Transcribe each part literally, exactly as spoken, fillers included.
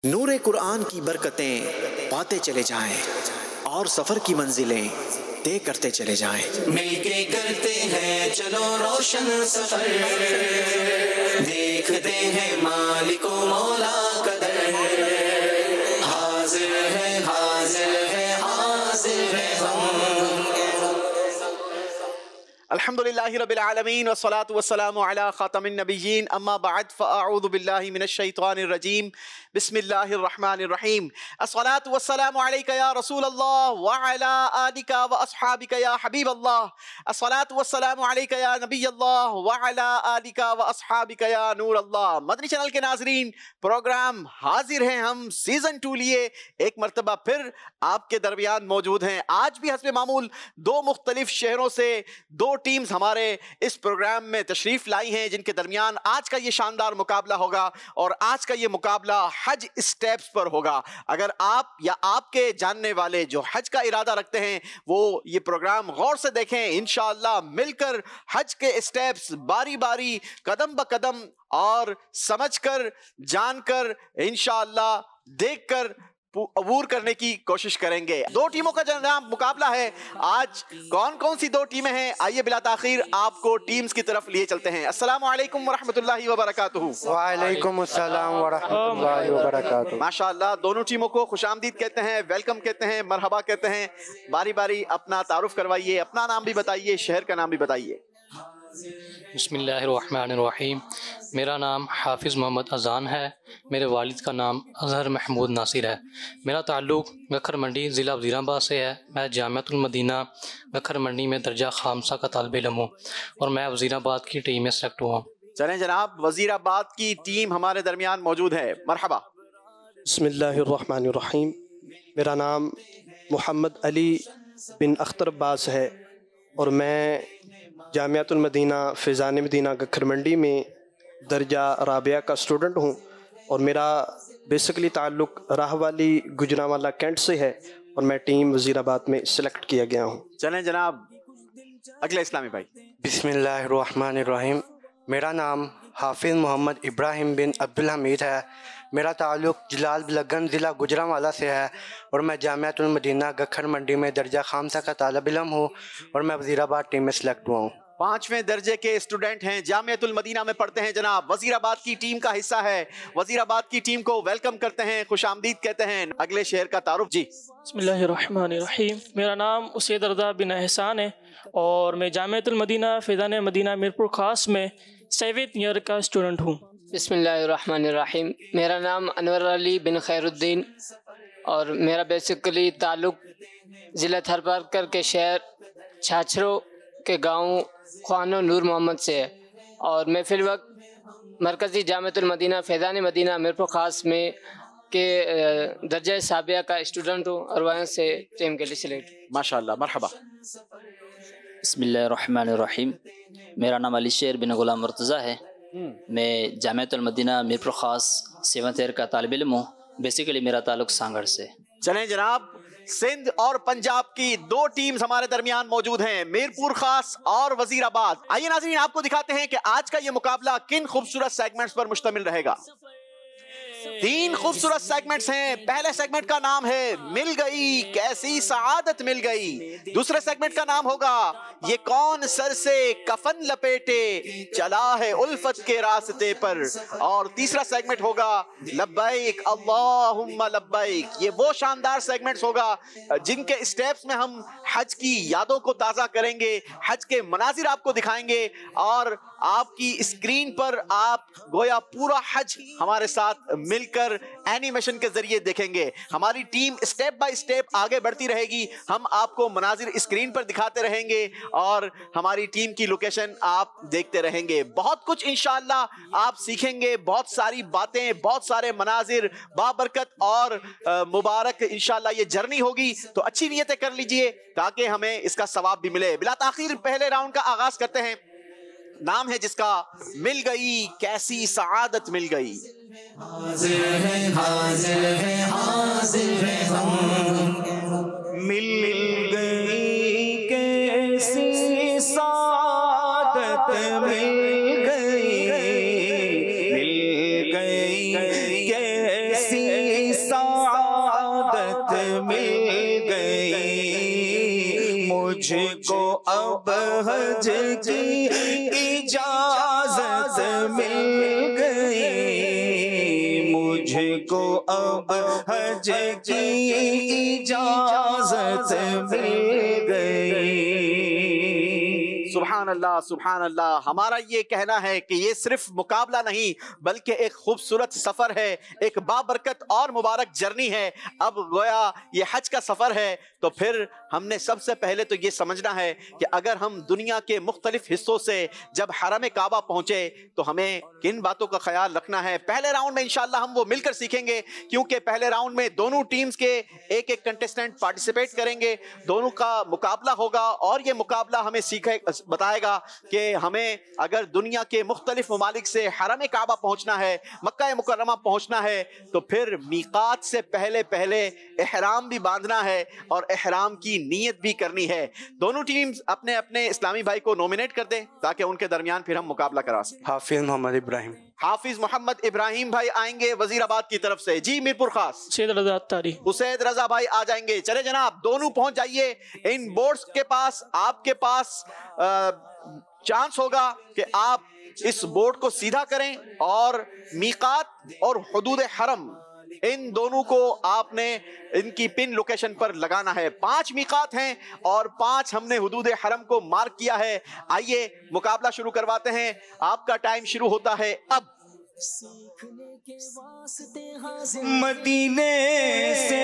نور قرآن کی برکتیں پاتے چلے جائیں اور سفر کی منزلیں طے کرتے چلے جائیں. مل کے کرتے ہیں چلو روشن سفر، دیکھتے ہیں مالک و مولا قدر، حاضر ہے حاضر ہے حاضر ہے ہم. الحمدللہ رب العالمین والصلاة والسلام علی خاتم النبیین، اما بعد فاعوذ باللہ من الشیطان الرجیم، بسم اللہ الرحمن الرحیم. الصلاة والسلام علیک یا رسول اللہ وعلی آلک واصحابک یا حبیب اللہ. الصلاة والسلام علیک یا نبی اللہ وعلی آلک واصحابک یا نور اللہ. مدنی چینل کے ناظرین، پروگرام حاضر ہیں ہم سیزن ٹو لیے ایک مرتبہ پھر آپ کے درمیان موجود ہیں. آج بھی حسب معمول دو مختلف شہروں سے دو ٹیمز ہمارے اس پروگرام میں تشریف لائی ہیں، جن کے درمیان آج کا یہ شاندار مقابلہ ہوگا اور آج کا یہ مقابلہ حج اسٹیپس پر ہوگا. اگر آپ یا آپ کے جاننے والے جو حج کا ارادہ رکھتے ہیں وہ یہ پروگرام غور سے دیکھیں. انشاءاللہ مل کر حج کے اسٹیپس باری باری قدم بہ قدم اور سمجھ کر جان کر انشاءاللہ دیکھ کر عبور کرنے کی کوشش کریں گے. دو ٹیموں کا جناب مقابلہ ہے. آج کون کون سی دو ٹیمیں ہیں، آئیے بلا تاخیر آپ کو ٹیمز کی طرف لیے چلتے ہیں. السلام علیکم ورحمۃ اللہ وبرکاتہ. وعلیکم السلام ورحمۃ اللہ وبرکاتہ. ماشاءاللہ دونوں ٹیموں کو خوش آمدید کہتے ہیں، ویلکم کہتے ہیں، مرحبا کہتے ہیں. باری باری اپنا تعارف کروائیے، اپنا نام بھی بتائیے، شہر کا نام بھی بتائیے. بسم اللہ الرحمن الرحیم. میرا نام حافظ محمد اذان ہے. میرے والد کا نام اظہر محمود ناصر ہے. میرا تعلق گکھر منڈی ضلع وزیر آباد سے ہے. میں جامعۃ المدینہ گکھر منڈی میں درجہ خامسہ کا طالب علم ہوں اور میں وزیر آباد کی ٹیم میں سلیکٹ ہوا ہوں. چلیں جناب، وزیر آباد کی ٹیم ہمارے درمیان موجود ہے. مرحبا. بسم اللہ الرحمن الرحیم. میرا نام محمد علی بن اختر عباس ہے اور میں جامعۃ المدینہ فیضان مدینہ گکھر منڈی میں درجہ رابعہ کا اسٹوڈنٹ ہوں اور میرا بیسکلی تعلق راہ والی گجرانوالہ کینٹ سے ہے اور میں ٹیم وزیر آباد میں سلیکٹ کیا گیا ہوں. چلیں جناب اگلے اسلامی بھائی. بسم اللہ الرحمن الرحیم. میرا نام حافظ محمد ابراہیم بن عبدالحمید ہے. میرا تعلق جلال بلگن ضلع گجرانوالہ سے ہے اور میں جامعۃ المدینہ گکھر منڈی میں درجہ خامسہ کا طالب علم ہوں اور میں وزیر آباد ٹیم میں سلیکٹ ہوا ہوں. پانچویں درجے کے اسٹوڈنٹ ہیں، جامعۃ المدینہ میں پڑھتے ہیں جناب، وزیر آباد کی ٹیم کا حصہ ہے. وزیر آباد کی ٹیم کو ویلکم کرتے ہیں، خوش آمدید کہتے ہیں. اگلے شہر کا تعارف جی. بسم اللہ الرحمن الرحیم. میرا نام اسید رضا بن احسان ہے اور میں جامعۃ المدینہ فیضان مدینہ میرپور خاص میں سیونتھ ایئر کا اسٹوڈنٹ ہوں. بسم اللہ الرحمن الرحیم. میرا نام انور علی بن خیر الدین اور میرا بیسیکلی تعلق ضلع تھرپارکر کے شہر چھاچھرو کے گاؤں خوانو نور محمد سے ہے اور میں فی الوقت مرکزی جامعۃ المدینہ فیضان مدینہ میرپور خاص میں کے درجہ سابعہ کا اسٹوڈنٹ ہوں اور وہاں سے ٹیم کے لیے سلیکٹ. ماشاءاللہ مرحبا. بسم اللہ الرحمن الرحیم. میرا نام علی شیر بن غلام مرتضیٰ ہے. میں جامعۃ المدینہ میرپور خاص سیونتھ ایئر کا طالب علم ہوں. بیسیکلی میرا تعلق سانگڑ سے. چلیں جناب، سندھ اور پنجاب کی دو ٹیمز ہمارے درمیان موجود ہیں، میرپور خاص اور وزیر آباد. آئیے ناظرین آپ کو دکھاتے ہیں کہ آج کا یہ مقابلہ کن خوبصورت سیگمنٹس پر مشتمل رہے گا. تین خوبصورت سیگمنٹس ہیں. پہلے سیگمنٹ کا نام ہے مل گئی کیسی سعادت مل گئی. دوسرے سیگمنٹ کا نام ہوگا یہ کون سر سے کفن لپیٹے چلا ہے الفت کے راستے پر. اور تیسرا سیگمنٹ ہوگا لبیک اللہم لبیک. یہ وہ شاندار سیگمنٹس ہوگا جن کے اسٹیپس میں ہم حج کی یادوں کو تازہ کریں گے، حج کے مناظر آپ کو دکھائیں گے اور آپ کی اسکرین پر آپ گویا پورا حج ہمارے ساتھ مل کر اینیمیشن کے ذریعے دیکھیں گے. ہماری ٹیم اسٹیپ بائی اسٹیپ آگے بڑھتی رہے گی. ہم آپ کو مناظر اسکرین پر دکھاتے رہیں گے اور ہماری ٹیم کی لوکیشن آپ دیکھتے رہیں گے. بہت کچھ انشاءاللہ آپ سیکھیں گے، بہت ساری باتیں، بہت سارے مناظر بابرکت اور مبارک انشاءاللہ یہ جرنی ہوگی. تو اچھی نیتیں کر لیجئے تاکہ ہمیں اس کا ثواب بھی ملے. بلا تاخیر پہلے راؤنڈ کا آغاز کرتے ہیں. نام ہے جس کا مل گئی کیسی سعادت مل گئی. حاضر ہے حاضر ہے حاضر ہے ہم. مل گئی کیسی سعادت مل گئی، مل گئی کیسی مل گئی، مجھ کو اب حج کی اجازت مل گئی، مجھ کو اب حج کی اجازت مل گئی۔ سبحان اللہ سبحان اللہ۔ ہمارا یہ کہنا ہے کہ یہ صرف مقابلہ نہیں بلکہ ایک خوبصورت سفر ہے، ایک بابرکت اور مبارک جرنی ہے۔ اب گویا یہ حج کا سفر ہے تو پھر ہم نے سب سے پہلے تو یہ سمجھنا ہے کہ اگر ہم دنیا کے مختلف حصوں سے جب حرم کعبہ پہنچے تو ہمیں کن باتوں کا خیال رکھنا ہے۔ پہلے راؤنڈ میں انشاءاللہ ہم وہ مل کر سیکھیں گے، کیونکہ پہلے راؤنڈ میں دونوں ٹیمز کے ایک ایک کنٹیسٹنٹ پارٹیسپیٹ کریں گے، دونوں کا مقابلہ ہوگا اور یہ مقابلہ ہمیں سیکھے بتائے گا کہ ہمیں اگر دنیا کے مختلف ممالک سے حرم کعبہ پہنچنا ہے، مکہ مکرمہ پہنچنا ہے، تو پھر میقات سے پہلے پہلے احرام بھی باندھنا ہے اور احرام کی نیت بھی کرنی ہے۔ دونوں ٹیمز اپنے اپنے اسلامی بھائی کو نومینیٹ کر دیں تاکہ ان کے درمیان پھر ہم مقابلہ کرا سکیں۔ حافظ محمد ابراہیم۔ حافظ محمد ابراہیم بھائی آئیں گے وزیر آباد کی طرف سے۔ جی میرپور خاص اسید رضا اتاری۔ اسید رضا بھائی آ جائیں گے۔ چلے جناب دونوں پہنچ جائیے ان بورڈز کے پاس۔ آپ کے پاس چانس ہوگا کہ آپ اس بورڈ کو سیدھا کریں اور میقات اور حدود حرم ان دونوں کو آپ نے ان کی پن لوکیشن پر لگانا ہے۔ پانچ میقات ہیں اور پانچ ہم نے حدود حرم کو مارک کیا ہے۔ آئیے مقابلہ شروع کرواتے ہیں۔ آپ کا ٹائم شروع ہوتا ہے اب۔ مدینے سے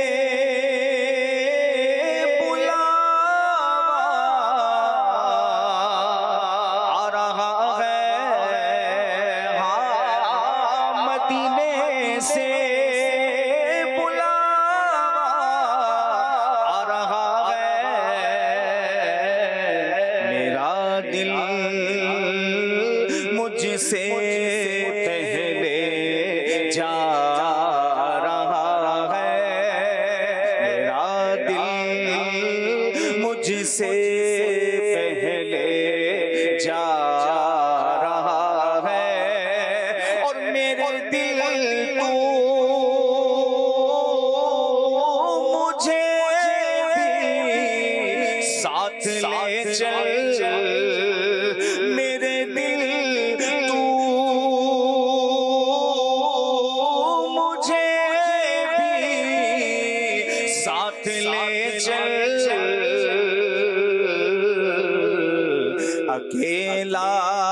اکیلا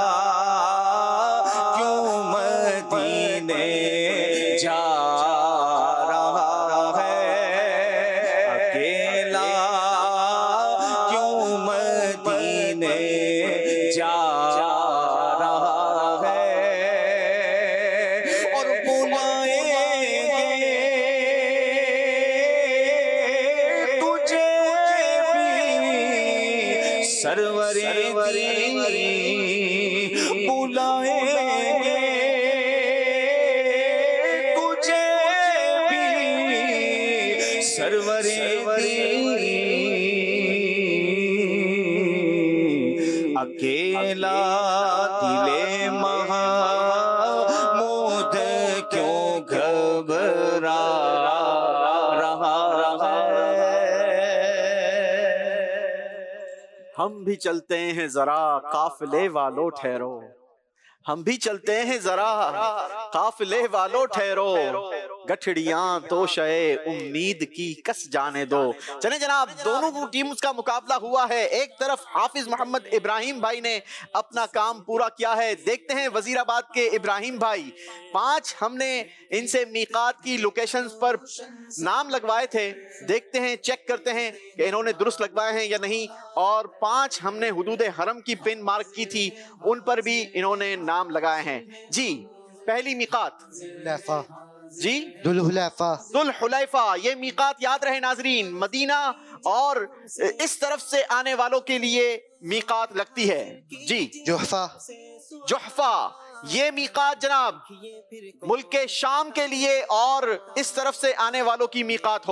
کیوں مدینے جا رہا ہے، اکیلا کیوں مدینے جا رہا ہے، اور بلائیں گے تجھے بھی سرور بلائیں گے تجھے بھی سرور اکیلا دل محمود کیوں گھبرا رہا ہے۔ ہم بھی چلتے ہیں ذرا قافلے والوں ٹھہرو، ہم بھی چلتے ہیں ذرا قافلے والوں ٹھہرو، گٹھڑیاں تو شے امید کی کس جانے دو۔ چلیں جناب دونوں ٹیمز کا مقابلہ ہوا ہے۔ ایک طرف حافظ محمد ابراہیم بھائی نے اپنا کام پورا کیا ہے۔ دیکھتے ہیں وزیر آباد کے ابراہیم بھائی، پانچ ہم نے ان سے میقات کی لوکیشنز پر نام لگوائے تھے، دیکھتے ہیں چیک کرتے ہیں کہ انہوں نے درست لگوائے ہیں یا نہیں، اور پانچ ہم نے حدود حرم کی پن مارک کی تھی، ان پر بھی انہوں نے نام لگائے ہیں۔ جی پہلی میقات جی ذو الحلیفہ۔ ذو الحلیفہ، یہ میقات یاد رہے ناظرین، مدینہ اور اس طرف سے آنے والوں کے لیے میقات لگتی ہے۔ جی جحفہ۔ جحفہ، یہ میقات جناب ملک شام کے لیے اور اس طرف سے آنے والوں کی میقات ہوگی۔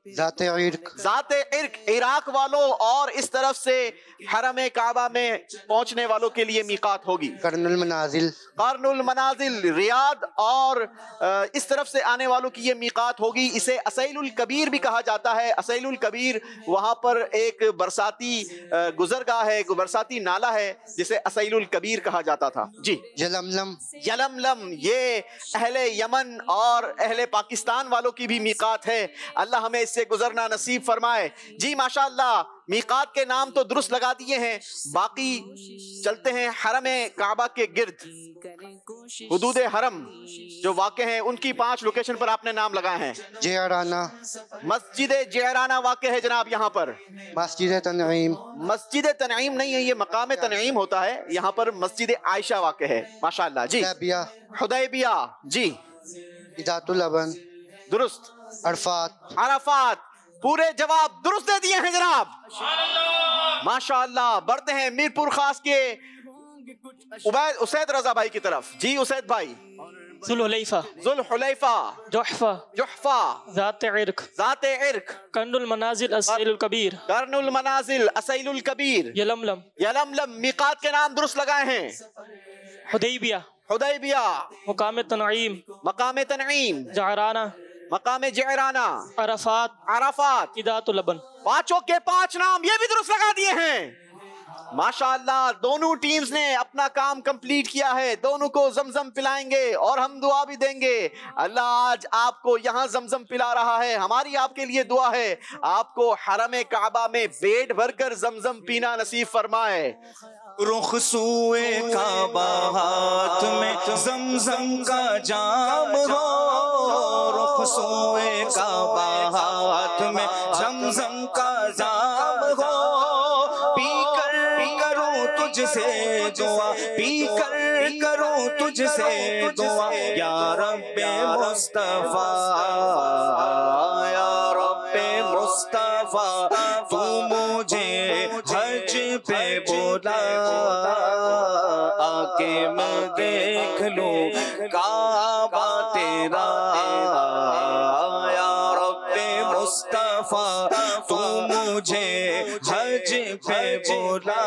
ذات عرق ذات عرق عراق والوں اور اس طرف سے حرم کعبہ میں پہنچنے والوں کے لیے میقات ہوگی. قرن المنازل قرن المنازل ریاض اور اس طرف سے آنے والوں کی یہ میقات ہوگی. اسے اسیل الکبیر بھی کہا جاتا ہے. اسیل الکبیر وہاں پر ایک برساتی گزرگاہ ہے, برساتی نالہ ہے جسے اسیل الکبیر کہا جاتا تھا. جی یلملم یلملم یہ اہل یمن اور اہل پاکستان والوں کی بھی میقات ہے. اللہ ہمیں اس سے گزرنا نصیب فرمائے. جی ماشاءاللہ میقات کے نام تو درست لگا دیے ہیں, باقی چلتے ہیں حرم کعبہ کے گرد. حدود حرم جو واقع ہیں ان کی پانچ لوکیشن پر آپ نے نام لگائے ہیں. جعرانہ مسجد جعرانہ واقع ہے جناب یہاں پر. مسجد تنعیم مسجد تنعیم نہیں ہے, یہ مقام تنعیم ہوتا ہے. یہاں پر مسجد عائشہ واقع ہے. ماشاءاللہ. جی حدیبیہ حدیبیہ. جی ذات اللبن درست. عرفات عرفات. پورے جواب درست دے دیے ہیں جناب. ماشاءاللہ. بڑھتے ہیں میر پور خاص کے عبید اسید رضا بھائی کی طرف. جی اسید بھائی. ذوالحلیفہ ذوالحلیفہ جحفہ جحفہ ذات عرق ذات عرق قرن المنازل اسیل الکبیر قرن المنازل اسیل الکبیر یلملم یلملم. میقات کے نام درست لگائے ہیں. حدیبیہ حدیبیہ مقام تنعیم مقام تنعیم جعرانہ مقام جعرانہ عرفات عرفات. ذات اللبن. پانچوں کے پانچ نام یہ بھی درست لگا دیے ہیں. ماشاءاللہ دونوں ٹیمز نے اپنا کام کمپلیٹ کیا ہے. دونوں کو زمزم پلائیں گے اور ہم دعا بھی دیں گے. اللہ آج آپ کو یہاں زمزم پلا رہا ہے. ہماری آپ کے لیے دعا ہے آپ کو حرم کعبہ میں پیٹ بھر کر زمزم پینا نصیب فرمائے. رخ سوئے کعبہ ہاتھ میں زمزم کا جام ہو. رخ سوئے کعبہ ہاتھ میں زمزم کا جام ہو. پی کر کروں تجھ سے دعا, پی کر کروں تجھ سے دعا, یا رب مصطفیٰ یا رب مصطفیٰ تو مجھے حج پہ بولا آ کے میں دیکھ لوں کعبہ تیرا. یا رب مصطفیٰ تو مجھے حج پہ بولا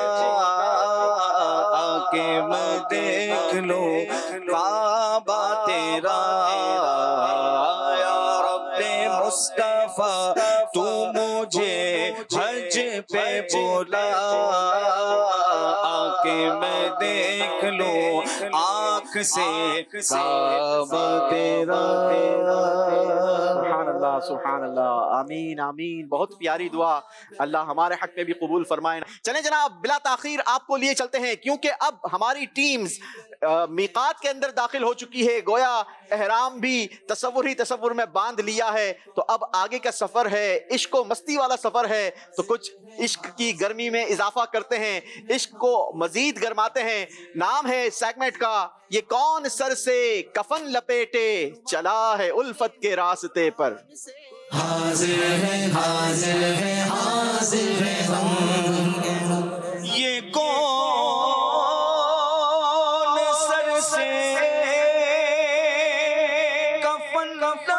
آ کے میں دیکھ لوں کعبہ تیرا. یا رب مصطفیٰ تو مجھے حج پہ بولا آ کے میں دیکھ لوں آنکھ سے کعبہ تیرا. سبحان اللہ سبحان اللہ. آمین آمین. بہت پیاری دعا. اللہ ہمارے حق میں بھی قبول فرمائے. چلیں جناب بلا تاخیر آپ کو لیے چلتے ہیں کیونکہ اب ہماری ٹیمز میقات کے اندر داخل ہو چکی ہے. گویا احرام بھی تصور ہی تصور میں باندھ لیا ہے. تو اب آگے کا سفر ہے, عشق و مستی والا سفر ہے. تو کچھ عشق کی گرمی میں اضافہ کرتے ہیں, عشق کو مزید گرماتے ہیں. نام ہے سیگمنٹ کا یہ کون سر سے کفن لپیٹے چلا ہے الفت کے راستے پر. حاضر ہے حاضر ہے حاضر ہے ہم. یہ کون سر سے کفن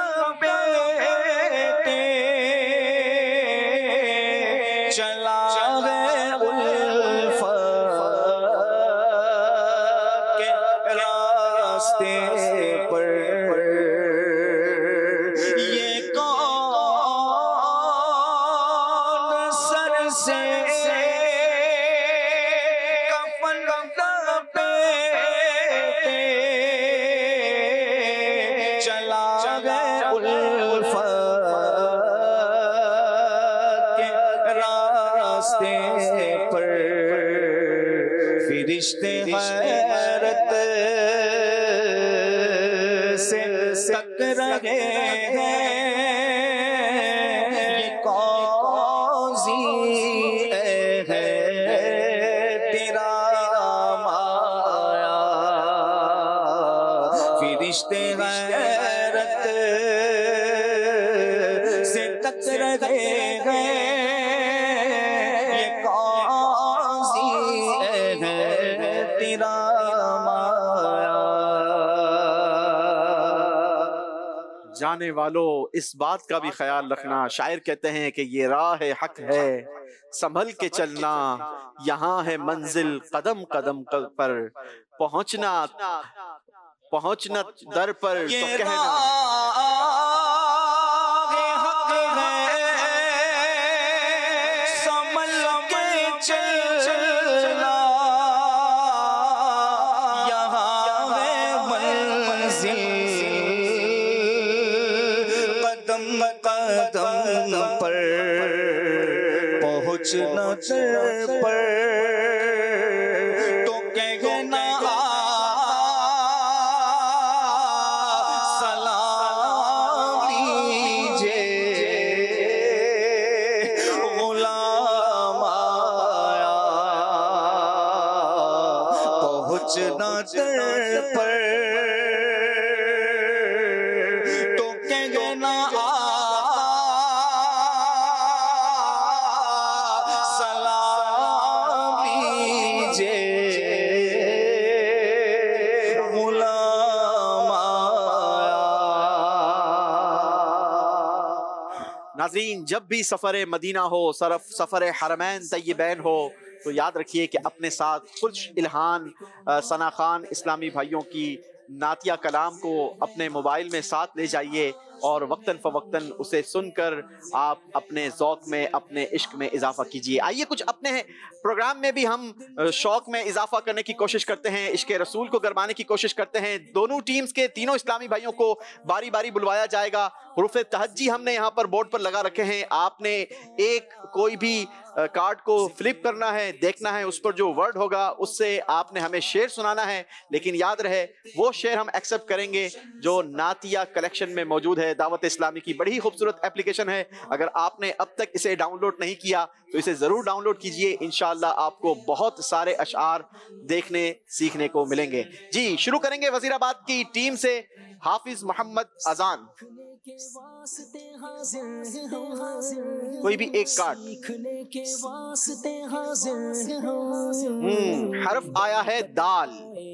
لپیٹے چلا ہے الفت کے راستے پر. یہ کون سر سے کفن لپیٹے چلا ہے الفت کے راستے پر. فرشتے حیرت سے تک رہے ہیں یہ قاضی ہے تیرا مایا. فرشتے غیرت سے تک رہے ہیں یہ قاضی ہے تیرا مایا. جانے والوں اس بات کا بھی خیال رکھنا، شاعر کہتے ہیں کہ یہ راہ حق ہے سنبھل کے چلنا، یہاں ہے منزل قدم قدم پر، پہنچنا پہنچنا در پر تو کہنا پہنچنا در پر تو کہنا سلام لیجیے غلام آیا، پہنچنا در پر تو کہنا ناظرین، جب بھی سفر مدینہ ہو، صرف سفر حرمین طیبین ہو، تو یاد رکھیے کہ اپنے ساتھ خوش الہان ثنا خوان اسلامی بھائیوں کی نعتیہ کلام کو اپنے موبائل میں ساتھ لے جائیے اور وقتاً فوقتاً اسے سن کر آپ اپنے ذوق میں، اپنے عشق میں اضافہ کیجیے۔ آئیے کچھ اپنے پروگرام میں بھی ہم شوق میں اضافہ کرنے کی کوشش کرتے ہیں، عشق رسول کو گرمانے کی کوشش کرتے ہیں۔ دونوں ٹیمز کے تینوں اسلامی بھائیوں کو باری باری بلوایا جائے گا۔ حروف تہجی ہم نے یہاں پر بورڈ پر لگا رکھے ہیں، آپ نے ایک کوئی بھی کارڈ کو فلپ کرنا ہے، دیکھنا ہے اس پر جو ورڈ ہوگا اس سے آپ نے ہمیں شعر سنانا ہے، لیکن یاد رہے وہ شعر ہم ایکسپٹ کریں گے جو نعتیہ کلیکشن میں موجود ہے۔ دعوت اسلامی کی بڑی ہی خوبصورت اپلیکیشن ہے، اگر آپ نے اب تک اسے ڈاؤن لوڈ نہیں کیا تو اسے ضرور ڈاؤن لوڈ کیجئے، انشاءاللہ آپ کو بہت سارے اشعار دیکھنے سیکھنے کو ملیں گے۔ جی شروع کریں گے وزیر آباد کی ٹیم سے، حافظ محمد اذان، کوئی بھی ایک کارڈ۔ حرف آیا ہے دال۔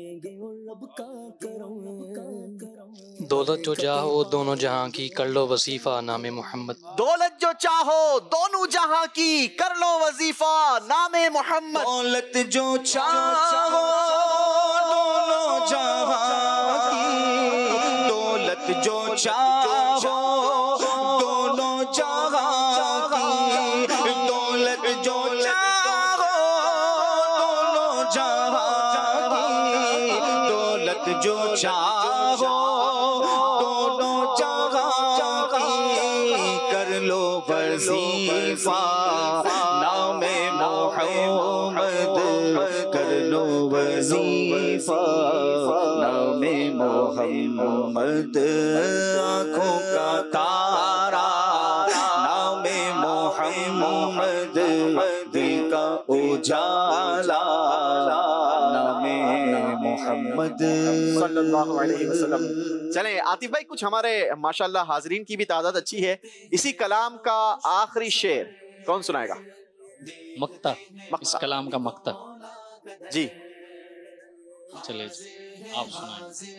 دولت جو چاہو دونوں جہاں کی کر لو وظیفہ نام محمد۔ دولت جو چاہو دونوں جہاں کی کر لو وظیفہ نام محمد۔ دولت جو چاہو دونوں جہاں کی، دولت جو چاہو دونوں جہاں کی، دولت جو چاہو دونوں جہاں کی، دولت جو چاہو دونوں جہاں کی، کر لو وظیفہ نام محمد، کر لو وظیفہ نام محمد، آنکھوں کا تارا نام محمد، دل کا اجالا نام محمد صلی اللہ علیہ وسلم۔ چلیں عاطف بھائی، کچھ ہمارے ماشاءاللہ حاضرین کی بھی تعداد اچھی ہے، اسی کلام کا آخری شعر کون سنائے گا؟ مقطع، اس کلام کا مقطع۔ جی چلے آپ سنائیں۔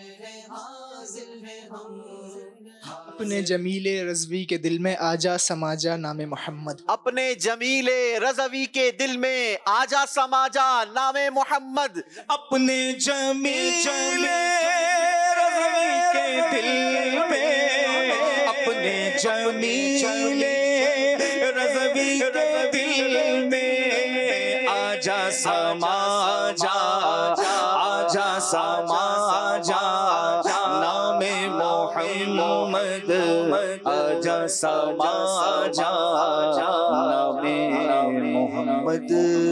اپنے جمیل رضوی کے دل میں آجا سماجا نام محمد، اپنے جمیل رضوی کے دل میں آجا سماجا نام محمد، اپنے جمیل رضوی کے دل میں، اپنے جمیل رضوی کے دل میں آجا سماجا، آجا سماجا نام محمد، آجا سماجا نام محمد۔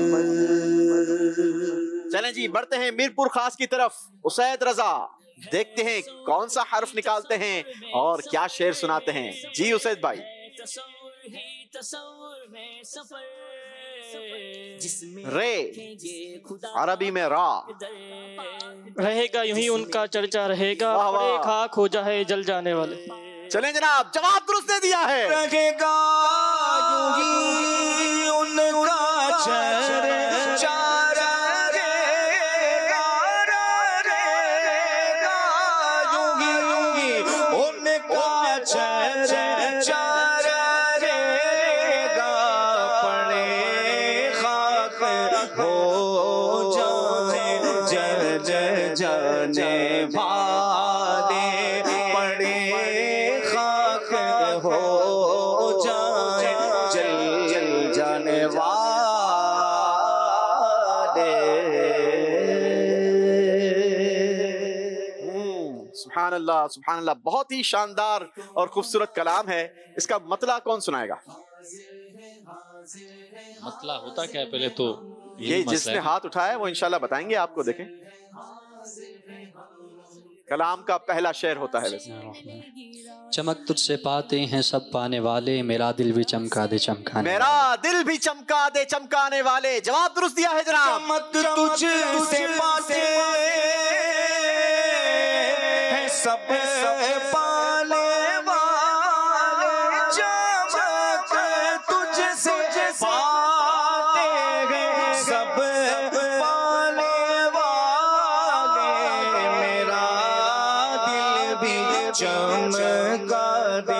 چلیں جی بڑھتے ہیں میرپور خاص کی طرف۔ اسید رضا، دیکھتے ہیں کون سا حرف نکالتے ہیں اور کیا شعر سناتے ہیں۔ جی اسید بھائی۔ رے، عربی میں را، رہے گا یوں ہی ان کا چرچا رہے گا، بڑے خاک ہو جائے جل جانے والے۔ چلیں جناب، جواب درست دے دیا ہے۔ رہے گا یوں ہی ان کا چرچا رہے گا، رہے گا یوں ہی یوں ہی ان کا چرچا چارے گا پڑے خاک ہو جائے جل جانے والے پڑے خاک ہو جائے جل جل جانے والے. سبحان اللہ سبحان اللہ، بہت ہی شاندار اور خوبصورت کلام ہے. اس کا مطلع کون سنائے گا؟ مطلع ہوتا کیا ہے پہلے تو یہ جس نے ہاتھ اٹھایا ہے وہ انشاءاللہ بتائیں گے آپ کو. دیکھیں کلام کا پہلا شعر ہوتا ہے ویسے. چمک تجھ سے پاتے ہیں سب پانے والے، میرا دل بھی چمکا دے چمکانے میرا دل بھی چمکا دے چمکانے والے. جواب درست دیا ہے جناب. چمک تجھ سے پاتے ہیں سب پانے والے، چمک تجھ سے پاتے ہیں سب پانے والے، میرا دل بھی چمکا دے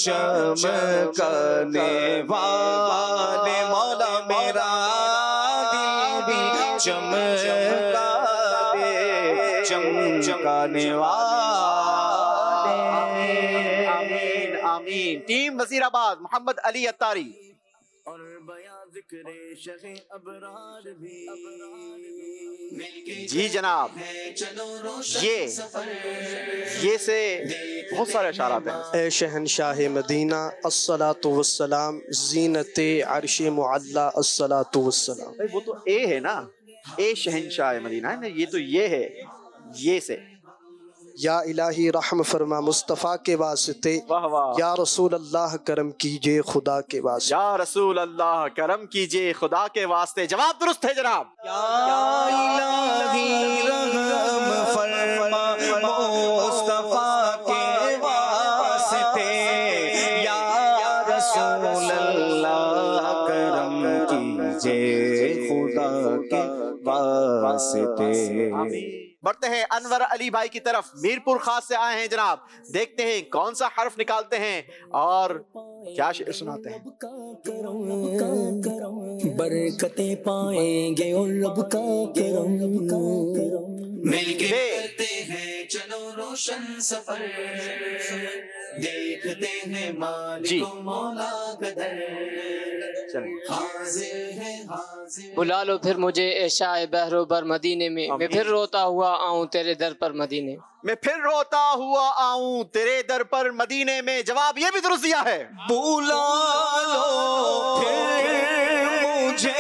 چمکانے والے، مولا میرا دل بھی چمکا دے چمکانے والے. آمین آمین. ٹیم وزیر آباد محمد علی اتاری. اور بیاں ذکر شہ ابرار بھی جی جناب، یہ یہ سے بہت سارے اشارات ہیں. اے شہنشاہ مدینہ الصلاۃ والسلام، زینت عرش معلی الصلاۃ والسلام. وہ تو اے ہے نا، اے شہنشاہ مدینہ ہے نا، یہ تو یہ ہے یہ سے. یا الہی رحم فرما مصطفیٰ کے واسطے، یا رسول اللہ کرم کیجئے خدا کے واسطے. یا رسول اللہ کرم کیجئے خدا کے واسطے. جواب درست ہے جناب. یا الہی رحم فرما مصطفیٰ کے واسطے، یا رسول اللہ کرم کیجئے خدا کے واسطے. بڑھتے ہیں انور علی بھائی کی طرف. میرپور خاص سے آئے ہیں جناب. دیکھتے ہیں کون سا حرف نکالتے ہیں اور کیا شعر سناتے ہیں. برکتیں پائیں گے اور رب کا کرم، مل کے کرتے ہیں چلو روشن سفر، دیکھتے ہیں مالک و مولا کا در. بلا لو پھر مجھے اے شاہ بحر و بر مدینے میں، میں پھر روتا ہوا آؤں تیرے در پر مدینے میں پھر روتا ہوا آؤں تیرے در پر مدینے میں. جواب یہ بھی درست دیا ہے. بلا لو پھر مجھے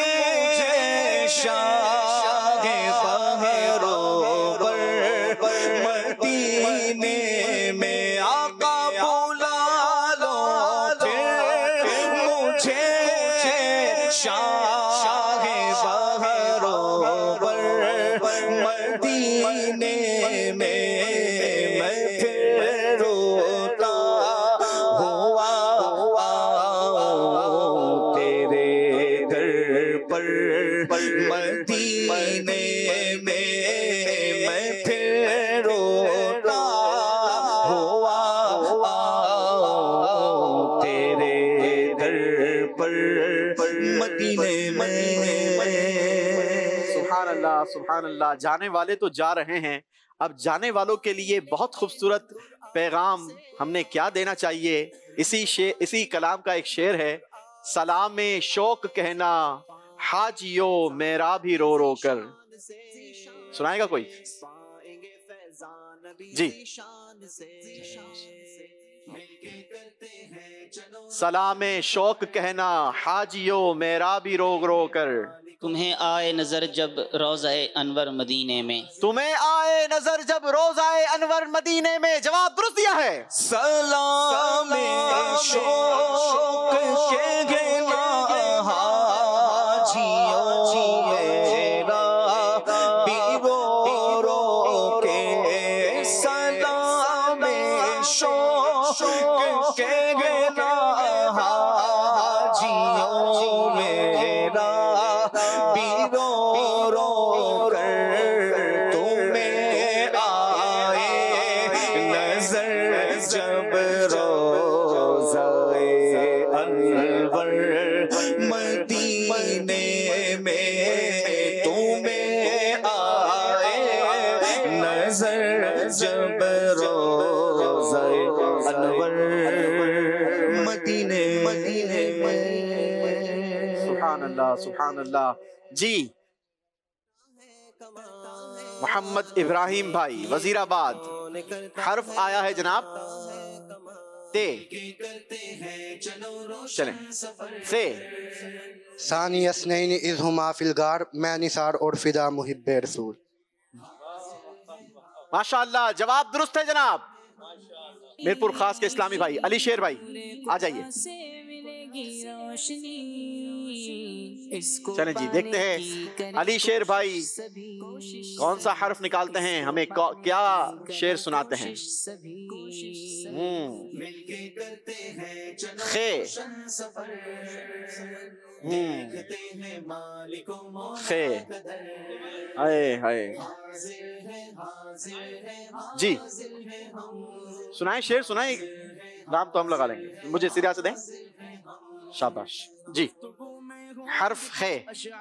شاہ بحر و بر مدینے میں، آقا بلا لو پھر مجھے شاہ بحر و بر مدینے میں، میں پھر روتا ہوا تیرے در پر مدینے میں، میں پھر روتا ہوا تیرے در پر مدینے میں. سبحان اللہ سبحان اللہ. جانے والے تو جا رہے ہیں، اب جانے والوں کے لیے بہت خوبصورت پیغام ہم نے کیا دینا چاہیے. اسی شعر اسی کلام کا ایک شعر ہے. سلام شوق کہنا حاجیو میرا بھی رو رو کر. سنائے گا کوئی؟ جی. سلام شوق کہنا حاجیو میرا بھی رو رو کر. تمہیں آئے نظر جب روضہ انور مدینے میں، تمہیں آئے نظر جب روضہ انور مدینے میں. جواب درست دیا ہے. سلام شوق کہنا حاجیو میرا بھی رو رو کے، سلام شوق کہنا حاجیو میرا بھی رو رو کر، تمہیں آئے نظر جب روضہ مدینے میں. سبحان اللہ سبحان اللہ. جی محمد ابراہیم بھائی وزیر آباد، حرف آیا ہے جناب تے. چلیں سے. ثانی اثنین اذ ہما فی الغار، میں نثار اور فدا محب رسول. ماشاءاللہ جواب درست ہے جناب. میرپور خاص کے اسلامی بھائی علی شیر بھائی آ جائیے. چلیں جی دیکھتے ہیں علی شیر بھائی کون سا حرف نکالتے ہیں، ہمیں کیا شعر سناتے ہیں. خے خے ہائے ہائے. جی سنائیں شعر سنائیں، نام تو ہم لگا لیں گے، مجھے سریا سے دیں. شاباش. جی حرف خے.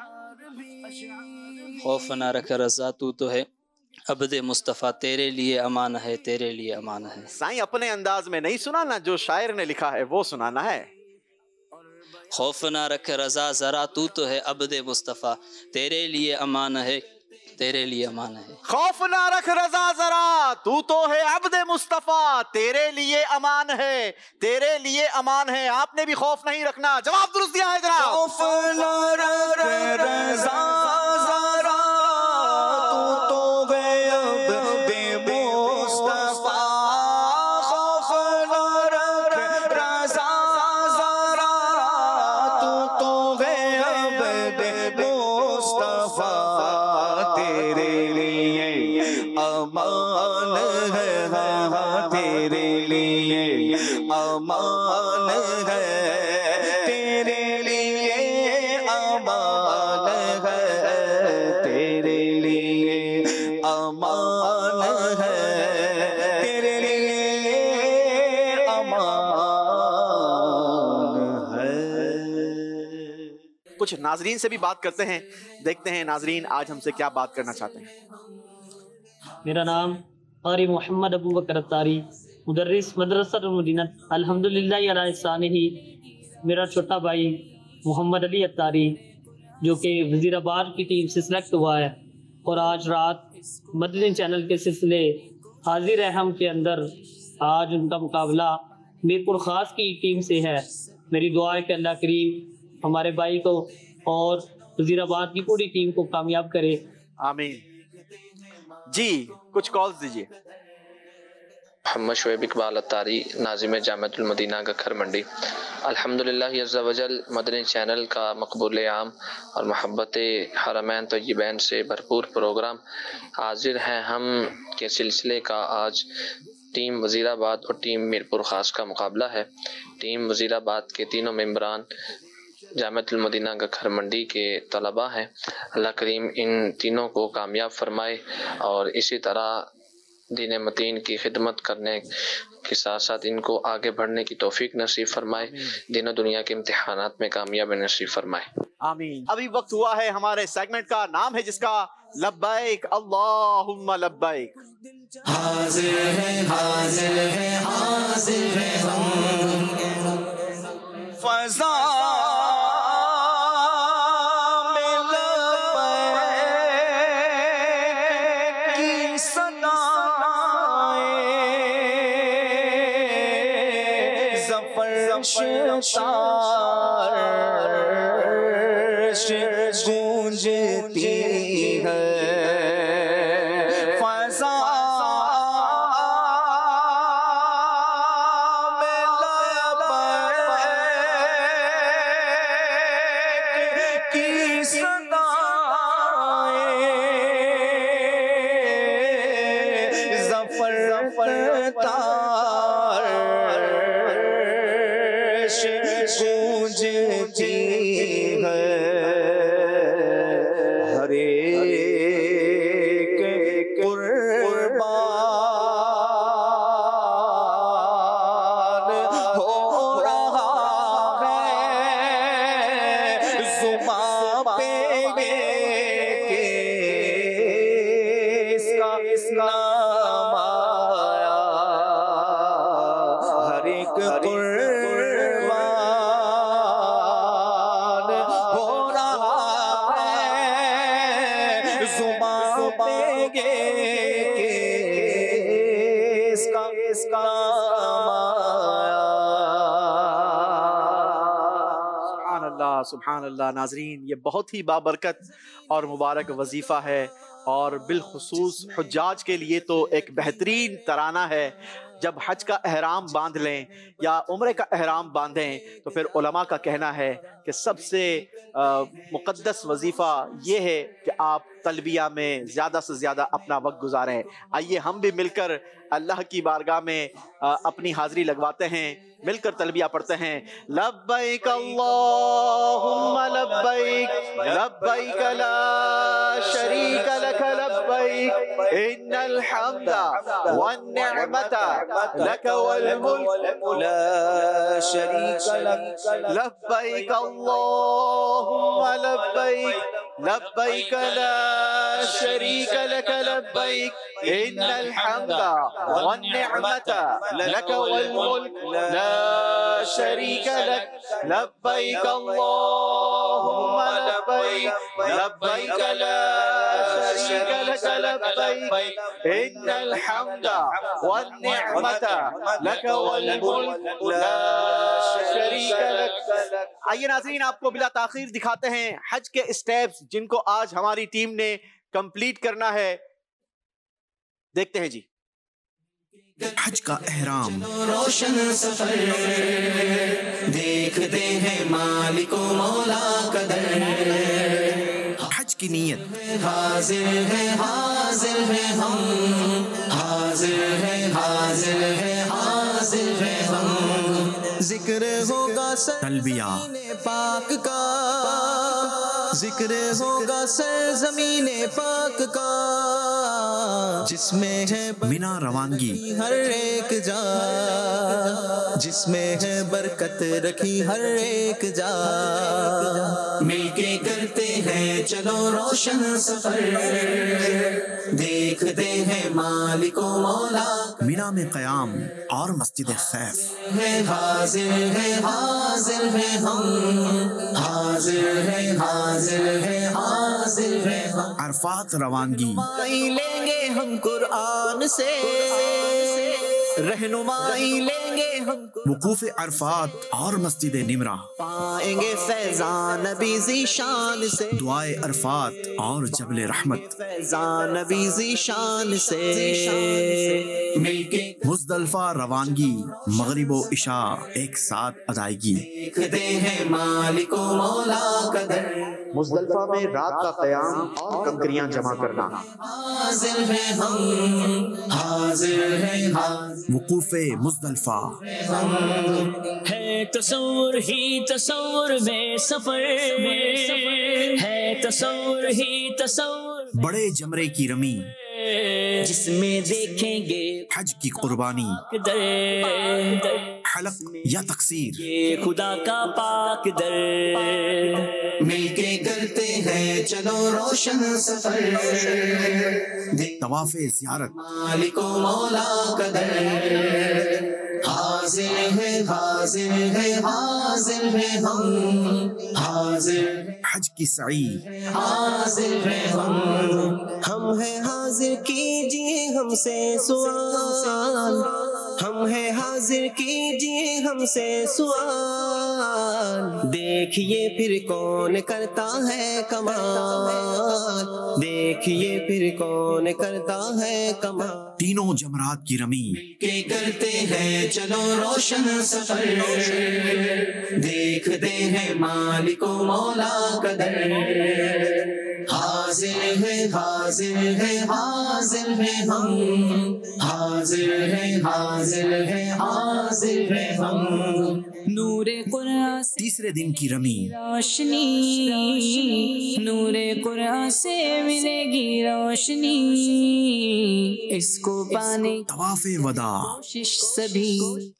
خوف نہ رکھ رضا تو تو ہے عبد مصطفیٰ، تیرے لیے امان ہے تیرے لیے امان ہے. سائیں اپنے انداز میں نہیں سنانا، جو شاعر نے لکھا ہے وہ سنانا ہے. خوف نہ رکھ رضا ذرا تو تو ہے عبد مصطفیٰ، تیرے لیے امان ہے تیرے لیے امان ہے. خوف نہ رکھ رضا ذرا تو تو ہے عبد مصطفیٰ، تیرے لیے امان ہے تیرے لیے امان ہے. آپ نے بھی خوف نہیں رکھنا. جواب درست دیا ہے جناب. خوف نہ رکھ رضا ذرا تو تو ہے عبد مصطفیٰ. خوف نہ رکھ رضا ذرا تو تو ہے عبد مصطفیٰ، تیرے لیے امان ہے ہاں تیرے لیے امان ہے تیرے لیے امان ہے تیرے لیے امان ہے تیرے لیے امان ہے. کچھ ناظرین سے بھی بات کرتے ہیں، دیکھتے ہیں ناظرین آج ہم سے کیا بات کرنا چاہتے ہیں. میرا نام قاری محمد ابو بکر اتاری، مدرس مدرسہ المدینہ الحمدللہ علی احسانہ. میرا چھوٹا بھائی محمد علی اتاری جو کہ وزیر آباد کی ٹیم سے سلیکٹ ہوا ہے، اور آج رات مدنی چینل کے سلسلے حاضر اہم کے اندر آج ان کا مقابلہ میرپور خاص کی ٹیم سے ہے. میری دعا ہے کہ اللہ کریم ہمارے بھائی کو اور وزیر آباد کی پوری ٹیم کو کامیاب کرے. آمین. جی کچھ کالز دیجیے. محمد شعیب اقبال اتاری، ناظم جامعۃ المدینہ گکھر منڈی. الحمدللہ عز وجل مدنی چینل کا مقبول عام اور محبت حرمین طیبین سے بھرپور پروگرام حاضر ہیں ہم کے سلسلے کا. آج ٹیم وزیر آباد اور ٹیم میرپور خاص کا مقابلہ ہے. ٹیم وزیر آباد کے تینوں ممبران جامعۃ المدینہ گکھر منڈی کے طلباء ہیں. اللہ کریم ان تینوں کو کامیاب فرمائے اور اسی طرح دین متین کی خدمت کرنے کے ساتھ ساتھ ان کو آگے بڑھنے کی توفیق نصیب فرمائے، دین و دنیا کے امتحانات میں کامیابی نصیب فرمائے. آمین. ابھی وقت ہوا ہے ہمارے سیگمنٹ کا، نام ہے جس کا لبیک اللہم لبیک. حاضر ہے حاضر ہے حاضر ہے ہم فضا گونجتی ہے فضا میں لبیک کی صدائیں ظفر تار گونجتی ہے. ہر ایک قربان ہو رہا ہے زباں پہ کہ اس کا نام آیا. ہر ایک قربان گے کہ اس کا اس کا سبحان اللہ سبحان اللہ۔ ناظرین، یہ بہت ہی بابرکت اور مبارک وظیفہ ہے، اور بالخصوص حجاج کے لیے تو ایک بہترین ترانہ ہے۔ جب حج کا احرام باندھ لیں یا عمرے کا احرام باندھیں تو پھر علماء کا کہنا ہے کہ سب سے مقدس وظیفہ یہ ہے کہ آپ تلبیہ میں زیادہ سے زیادہ اپنا وقت گزاریں۔ آئیے ہم بھی مل کر اللہ کی بارگاہ میں اپنی حاضری لگواتے ہیں، مل کر تلبیہ پڑھتے ہیں۔ لبیک اللہم لبیک لبیک لا شریک لک لبیک ان الحمد والنعمت لک والملک لا شریک لک لبیک اللہم لبیک لبیک لا شریک لک لبیک ان الحمد والنعمت لک والملک لا شریک لک لبیک اللہم لبیک لبیک لا شریک لک لبیک ان الحمد والنعمت لک والملک لا شریک لک۔ آئیے ناظرین، آپ کو بلا تاخیر دکھاتے ہیں حج کے اسٹیپس جن کو آج ہماری ٹیم نے کمپلیٹ کرنا ہے۔ دیکھتے ہیں جی۔ حج کا احرام، روشن سفر دیکھتے ہیں مالک و مولا کا در، حج کی نیت، حاضر ہے حاضر ہے ہم، حاضر ہے حاضر ہے حاضر ہے ہم، ذکر ہوگا تلبیہ، پاک کا ذکر ہوگا سرزمین پاک کا، جس میں ہے مینا روانگی، ہر ایک جا، جس میں ہے برکت رکھی ہر ایک جا، مل کے کرتے ہیں چلو روشن سفر دیکھتے ہیں مالک و مولا، مینا میں قیام اور مسجد خیف، ہے حاضر ہے حاضر ہے ہم، حاضر ہے حاضر ہے حاضر ہے ہم، عرفات روانگی، لیں گے ہم قرآن سے رہنمائی، لیں گے ہم وقوف عرفات اور مسجد نمرہ، پائیں گے فیضان نبی ذیشان سے، دعائے عرفات اور جبل رحمت، فیضان نبی ذیشان سے، مل کے مزدلفہ روانگی، مغرب و عشاء ایک ساتھ ادائیگی، دیکھتے ہیں مالک و مولا کا در، مزدلفہ میں رات کا قیام اور کنکریاں جمع کرنا، حاضر ہے ہم، حاضر ہے حاضر وقوف مزدلفہ، ہے تصور ہی تصور میں سفر، ہے تصور ہی تصور بڑے جمرے کی رمی، جس میں دیکھیں گے حج کی قربانی، در حلق یا تقصیر، یہ خدا کا پاک در، مل کے کرتے ہیں چلو روشن سفر طواف زیارت، مالک و مولا کا در، حاضر ہے حاضر ہے حاضر ہے ہم، حاضر حج کی سعی، حاضر ہے ہم، ہم ہیں حاضر کیجیے ہم سے سوال، ہم ہیں حاضر کیجیے ہم سے سوال، دیکھیے پھر کون کرتا ہے کمال، دیکھیے پھر کون کرتا ہے کمال، تینوں جمرات کی رمی، کہ کرتے ہیں چلو روشن سفر دیکھتے ہیں مالک و مولا کا در، حاضر ہے حاضر ہے حاضر ہے ہم، حاضر ہے حاضر ہے حاضر ہے ہم، نور قرآن تیسرے دن کی رمی، روشنی، نور قرآن سے ملے گی روشنی، اس کو پانے طواف وداع، کوشش سبھی،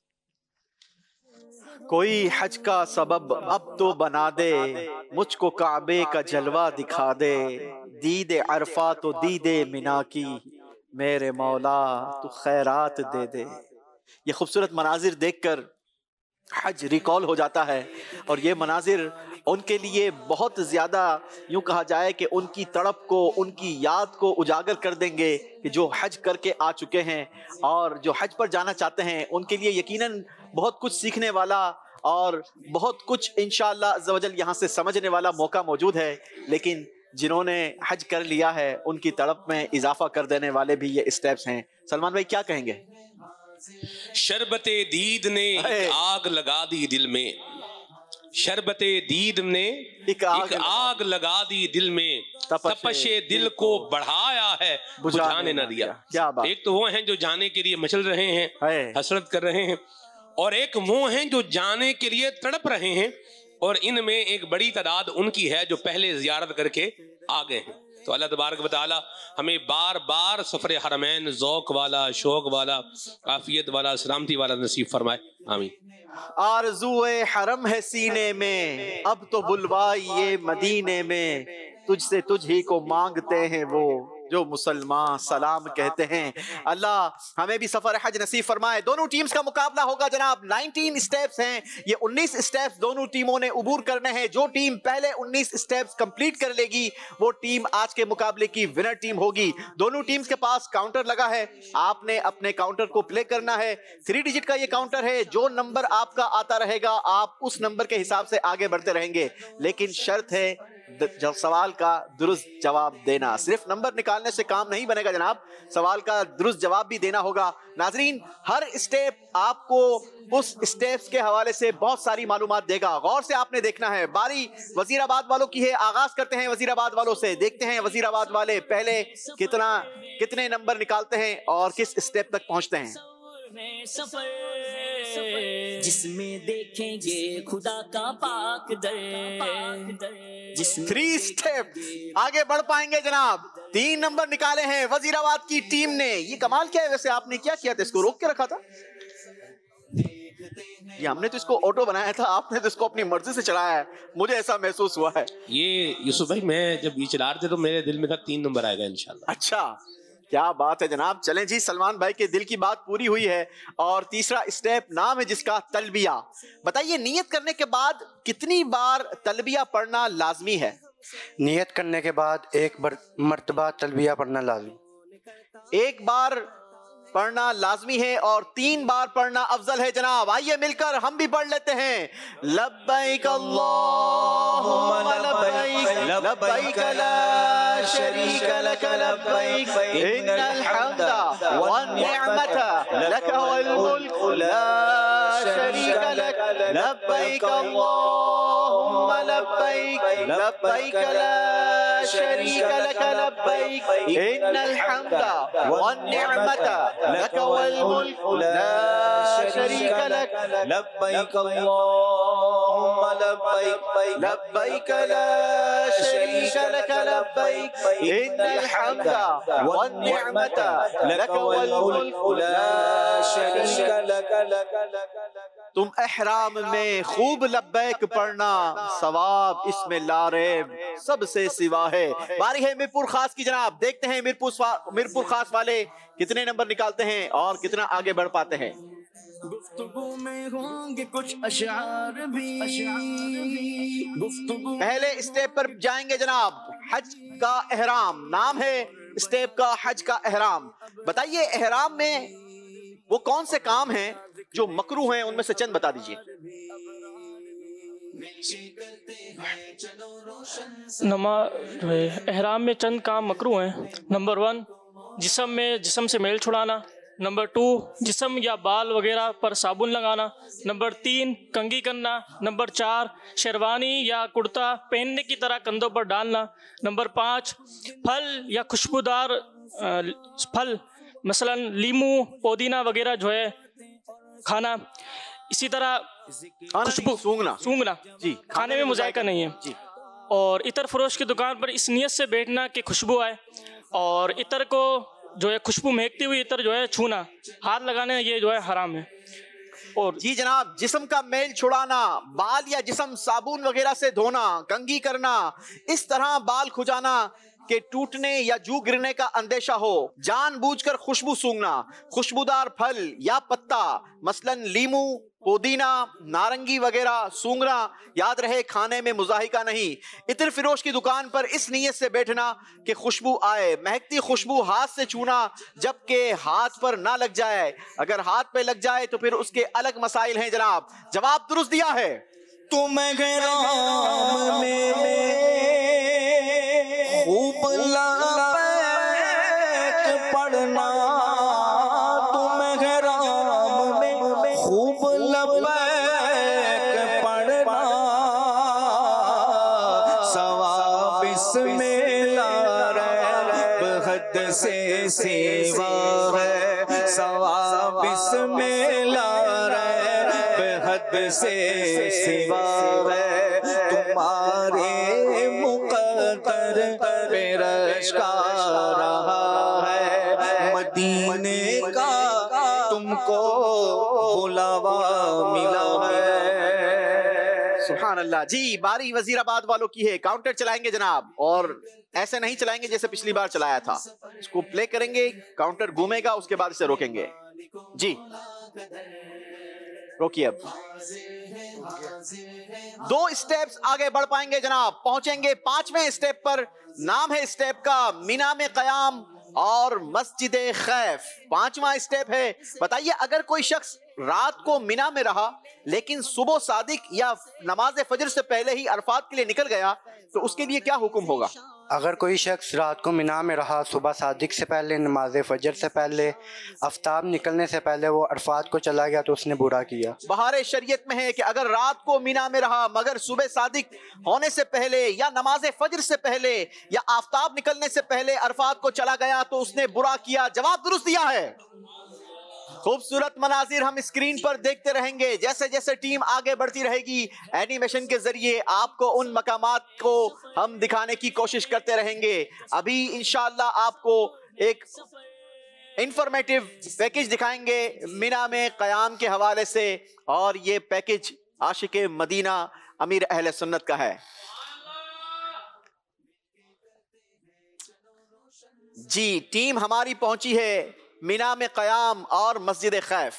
کوئی حج کا سبب اب تو بنا دے، مجھ کو کعبے کا جلوہ دکھا دے، دید عرفات تو دید منا کی، میرے مولا تو خیرات دے دے۔ یہ خوبصورت مناظر دیکھ کر حج ریکال ہو جاتا ہے، اور یہ مناظر उनके लिए बहुत ज़्यादा यूं कहा जाए कि उनकी तड़प को, उनकी याद को उजागर कर देंगे कि जो हज करके आ चुके हैं और जो हज पर जाना चाहते हैं, उनके लिए यकीनन बहुत कुछ सीखने वाला और बहुत कुछ इंशाअल्लाह अज़्ज़ा वजल यहाँ से समझने वाला मौका मौजूद है। लेकिन जिन्होंने हज कर लिया है उनकी तड़प में इजाफा कर देने वाले भी ये स्टेप्स हैं। सलमान भाई क्या कहेंगे? शरबते दीद ने एक आग लगा दी दिल में, शरबते दीद ने एक आग, एक आग लगा दी दिल में, तपशे दिल को बढ़ाया है बुझाने न दिया। क्या बात। एक तो वो हैं जो जाने के लिए मचल रहे हैं, हसरत कर रहे हैं, और एक वो हैं जो जाने के लिए तड़प रहे हैं, और इनमें एक बड़ी तादाद उनकी है जो पहले जियारत करके आ गए हैं। तो अल्लाह तबारक व तआला हमें बार बार सफर हरमैन ज़ौक़ वाला, शौक़ वाला, आफियत वाला, सलामती वाला नसीब फरमाए, आमीन। आरज़ूए हरम है सीने में, अब तो बुलवाई ये मदीने में, तुझसे तुझ ही को मांगते हैं वो जो मुसलमान सलाम कहते हैं। अल्लाह हमें भी सफर हज नसीब फरमाए। दोनों टीम्स का मुकाबला होगा जनाब। उन्नीस स्टेप्स हैं, ये उन्नीस स्टेप्स दोनों टीमों ने उबूर करने हैं। जो टीम पहले उन्नीस स्टेप्स कंप्लीट कर लेगी वो टीम आज के मुकाबले की विनर टीम होगी। दोनों टीम्स के पास काउंटर लगा है, आपने अपने काउंटर को प्ले करना है। थ्री डिजिट का ये काउंटर है, जो नंबर आपका आता रहेगा आप उस नंबर के हिसाब से आगे बढ़ते रहेंगे, लेकिन शर्त है जब सवाल का दुरुस्त जवाब देना। सिर्फ नंबर निकालने से काम नहीं बनेगा जनाब, सवाल का दुरुस्त जवाब भी देना होगा। नाजरीन, हर स्टेप आपको उस स्टेप्स के हवाले से बहुत सारी मालूमात देगा, गौर से आपने देखना है। बारी वजीराबाद वालों की है, आगाज करते हैं वजीराबाद वालों से। देखते हैं वजीराबाद वाले पहले कितना कितने नंबर निकालते हैं और किस स्टेप तक पहुंचते हैं। जिसमें देखेंगे खुदा का पाक दर, थ्री स्टेप आगे बढ़ पाएंगे जनाब। तीन नंबर निकाले हैं वजीराबाद की टीम ने। ये कमाल क्या है वैसे, आपने क्या किया था? इसको रोक के रखा था? ये हमने तो इसको ऑटो बनाया था, आपने तो इसको अपनी मर्जी से चलाया है, मुझे ऐसा महसूस हुआ है। ये यूसुफ भाई, मैं जब ये चला रहे थे तो मेरे दिल में था तीन नंबर आएगा इंशाल्लाह। अच्छा, क्या बात है जनाब। चलें जी, सलमान भाई के दिल की बात पूरी हुई है। और तीसरा स्टेप नाम है जिसका तलबिया। बताइए, नियत करने के बाद कितनी बार तलबिया पढ़ना लाजमी है? नियत करने के बाद एक मर्तबा तलबिया पढ़ना लाजमी, एक बार पढ़ना लाजमी है और तीन बार पढ़ना अफजल है जनाब। आइए मिलकर हम भी पढ़ लेते हैं। लब्बैक अल्लाहुम्मा लब्बैक, लब्बैक ला शरीक लक लब्बैक, इन्नल हम्दा वन निअमता लक वल मुल्क ला शरीक लक, लब्बैक अल्लाहुम्मा लब्बैक, लब्बैक ला शरीक लक लब्बैक, इन्नल हम्दा वन निअमता लक वल मुल्क ला शरीक लक, लब्बैक अल्लाहुम्मा लब्बैक, लब्बैक ला शरीक लक लब्बैक, इन्नल हम्दा वन निअमता लक वल मुल्क ला शरीक लक। तुम एहराम में खूब लब्बैक पढ़ना, सवाब इसमें लारेब सबसे सिवा है। बारी है मीरपुर खास की जनाब। देखते हैं मीरपुर मीरपुर खास वाले कितने नंबर निकालते हैं और कितना आगे बढ़ पाते हैं। गुफ्तगू में होंगे कुछ अशआर भी, गुफ्तगू पहले स्टेप पर जाएंगे जनाब। हज का एहराम नाम है स्टेप का, हज का एहराम। बताइए, एहराम में वो कौन से काम हैं जो मकरूह हैं, उनमें से चंद बता दीजिए। नमा जो है एहराम में चंद काम मकरूह हैं। नंबर वन, जिस्म में जिस्म से मेल छुड़ाना। नंबर टू, जिस्म या बाल वगैरह पर साबुन लगाना। नंबर तीन, कंघी करना। नंबर चार, शेरवानी या कुर्ता पहनने की तरह कंधों पर डालना। नंबर पाँच, फल या खुशबूदार फल मसलन लीमू, पुदीना वगैरह जो है खाना। इसी तरह खुशबू सूंघना सूंघना जी, खाने में मुजायका नहीं है जी। और इतर फरोश की दुकान पर इस नियत से बैठना कि खुशबू आए, और इतर को जो है खुशबू महकती हुई इतर जो है छूना, हाथ लगाने, ये जो है हराम है। और जी जनाब, जिस्म का मेल छुड़ाना, बाल या जिस्म साबुन वगैरह से धोना, कंघी करना, इस तरह बाल खुजाना, کہ ٹوٹنے یا جو گرنے کا اندیشہ ہو، جان بوجھ کر خوشبو سونگھنا، خوشبودار پھل یا پتا مثلاً لیمو، پودینہ، نارنگی وغیرہ سونگھنا، یاد رہے کھانے میں مضاحکہ نہیں۔ عطر فروش کی دکان پر اس نیت سے بیٹھنا کہ خوشبو آئے، مہکتی خوشبو ہاتھ سے چھونا جبکہ ہاتھ پر نہ لگ جائے، اگر ہاتھ پہ لگ جائے تو پھر اس کے الگ مسائل ہیں جناب۔ جواب درست دیا ہے۔ تم غرام میں خوب لبیک پڑھنا، تم غرام میں خوب لبیک پڑھنا، ثواب اس میں لا رب حد سے سوا ہے، ثواب اس میں لا رب حد سے سوا ہے، تمہارے مقدر پہ رش کا رہا ہے، مدینے کا تم کو بلاوا ملا ہے۔ سبحان اللہ۔ جی باری وزیر آباد والوں کی ہے، کاؤنٹر چلائیں گے جناب، اور ایسے نہیں چلائیں گے جیسے پچھلی بار چلایا تھا، اس کو پلے کریں گے، کاؤنٹر گھومے گا، اس کے بعد اسے روکیں گے۔ جی روکیے، اب دو اسٹیپس آگے بڑھ پائیں گے جناب، پہنچیں گے پانچویں اسٹیپ پر۔ نام ہے اسٹیپ کا مینا میں قیام اور مسجد خیف۔ پانچواں اسٹیپ ہے، بتائیے اگر کوئی شخص رات کو مینا میں رہا لیکن صبح صادق یا نماز فجر سے پہلے ہی عرفات کے لیے نکل گیا تو اس کے لیے کیا حکم ہوگا؟ اگر کوئی شخص رات کو مینا میں رہا، صبح صادق سے پہلے، نماز فجر سے پہلے، آفتاب نکلنے سے پہلے وہ عرفات کو چلا گیا تو اس نے برا کیا۔ بہار شریعت میں ہے کہ اگر رات کو مینا میں رہا مگر صبح صادق ہونے سے پہلے یا نماز فجر سے پہلے یا آفتاب نکلنے سے پہلے عرفات کو چلا گیا تو اس نے برا کیا۔ جواب درست دیا ہے۔ خوبصورت مناظر ہم اسکرین پر دیکھتے رہیں گے، جیسے جیسے ٹیم آگے بڑھتی رہے گی اینیمیشن کے ذریعے آپ کو ان مقامات کو ہم دکھانے کی کوشش کرتے رہیں گے۔ ابھی انشاءاللہ آپ کو ایک انفارمیٹیو پیکج دکھائیں گے مینا میں قیام کے حوالے سے، اور یہ پیکج عاشق مدینہ امیر اہل سنت کا ہے۔ جی ٹیم ہماری پہنچی ہے مینا میں قیام اور مسجد خیف۔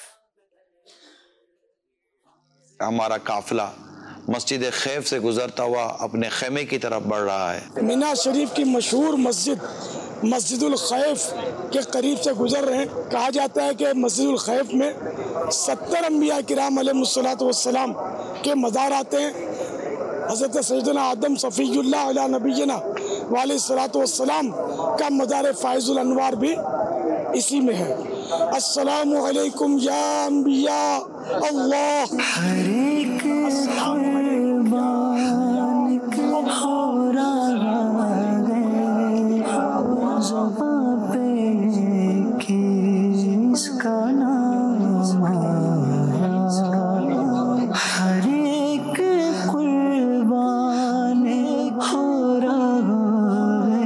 ہمارا قافلہ مسجد خیف سے گزرتا ہوا اپنے خیمے کی طرف بڑھ رہا ہے۔ مینا شریف کی مشہور مسجد مسجد الخیف کے قریب سے گزر رہے ہیں۔ کہا جاتا ہے کہ مسجد الخیف میں ستر انبیاء کرام علیہ الصلوۃ والسلام کے مزار آتے ہیں۔ حضرت سیدنا آدم صفی اللہ علیہ نبینا علیہ الصلوۃ والسلام کا مزار فائز الانوار بھی اسی میں ہے۔ السلام علیکم یا انبیاء اللہ۔ ہر ایک قربان ہو رہا ہے، زباں پہ کس کا نام آیا، ہر ایک قربان ہو رہا ہے۔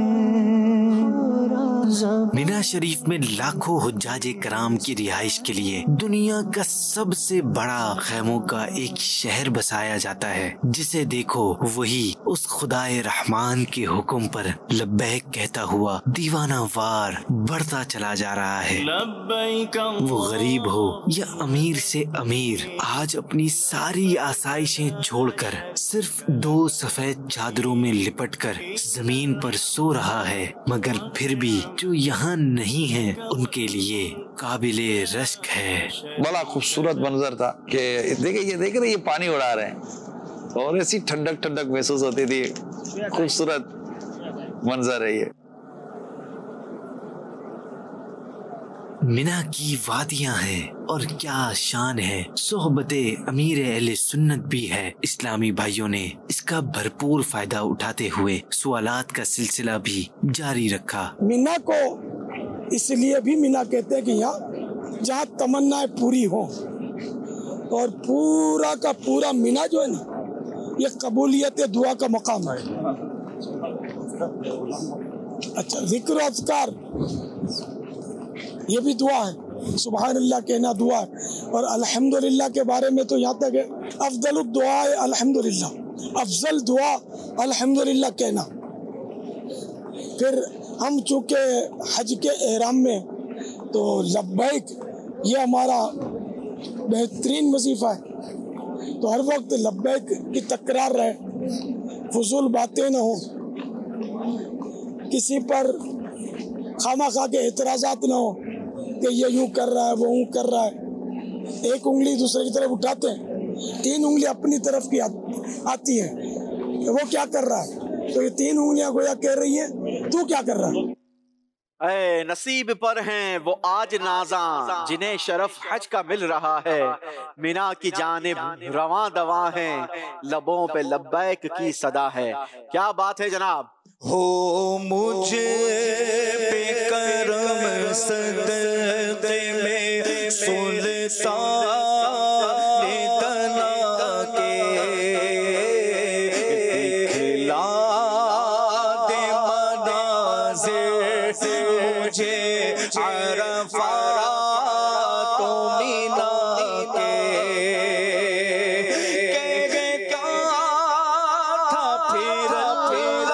مینا شریف میں لاکھوں حجاج کرام کی رہائش کے لیے دنیا کا سب سے بڑا خیموں کا ایک شہر بسایا جاتا ہے، جسے دیکھو وہی اس خدائے رحمان کے حکم پر لبیک کہتا ہوا دیوانہ وار بڑھتا چلا جا رہا ہے۔ وہ غریب ہو یا امیر سے امیر، آج اپنی ساری آسائشیں چھوڑ کر صرف دو سفید چادروں میں لپٹ کر زمین پر سو رہا ہے، مگر پھر بھی جو یہاں نہیں ہے ان کے لیے قابل رشک ہے۔ بڑا خوبصورت منظر تھا کہ دیکھیں یہ دیکھ رہے یہ پانی اڑا رہے ہیں اور ایسی ٹھنڈک ٹھنڈک محسوس ہوتی تھی۔ خوبصورت منظر ہے یہ۔ مینا کی وادیاں ہیں اور کیا شان ہے، صحبت امیر اہل سنت بھی ہے۔ اسلامی بھائیوں نے اس کا بھرپور فائدہ اٹھاتے ہوئے سوالات کا سلسلہ بھی جاری رکھا۔ مینا کو اس لیے بھی مینا کہتے ہیں کہ یہاں جہاں تمنائیں پوری ہوں، اور پورا کا پورا مینا جو ہے نا یہ قبولیت دعا کا مقام ہے۔ اچھا ذکر و اذکار یہ بھی دعا ہے، سبحان اللہ کہنا دعا ہے، اور الحمدللہ کے بارے میں تو یہاں تک ہے افضل الدعاء الحمدللہ، افضل دعا الحمدللہ کہنا۔ پھر ہم چونکہ حج کے احرام میں تو لبیک یہ ہمارا بہترین وظیفہ ہے، تو ہر وقت لبیک کی تکرار رہے، فضول باتیں نہ ہوں، کسی پر خواہ خواہ کے اعتراضات نہ ہوں کہ یہ یوں کر رہا ہے وہ یوں کر رہا ہے، ایک انگلی دوسرے کی طرف اٹھاتے ہیں، تین انگلی اپنی طرف کی آتی ہے کہ وہ کیا کر رہا ہے، تو یہ تین انگلیاں گویا کہہ رہی ہیں تو کیا کر رہا ہے۔ اے نصیب پر ہیں وہ آج نازاں جنہیں شرف حج کا مل رہا ہے، مینا کی جانب رواں دواں ہیں، لبوں پہ لبیک کی صدا ہے۔ کیا بات ہے جناب۔ ہو مجھے پہ کرم صدقے میں سلطان دنا کے، دکھلا دے مناظر مجھے عرفات و مینا کے، کہ کیا تھا پھر پھر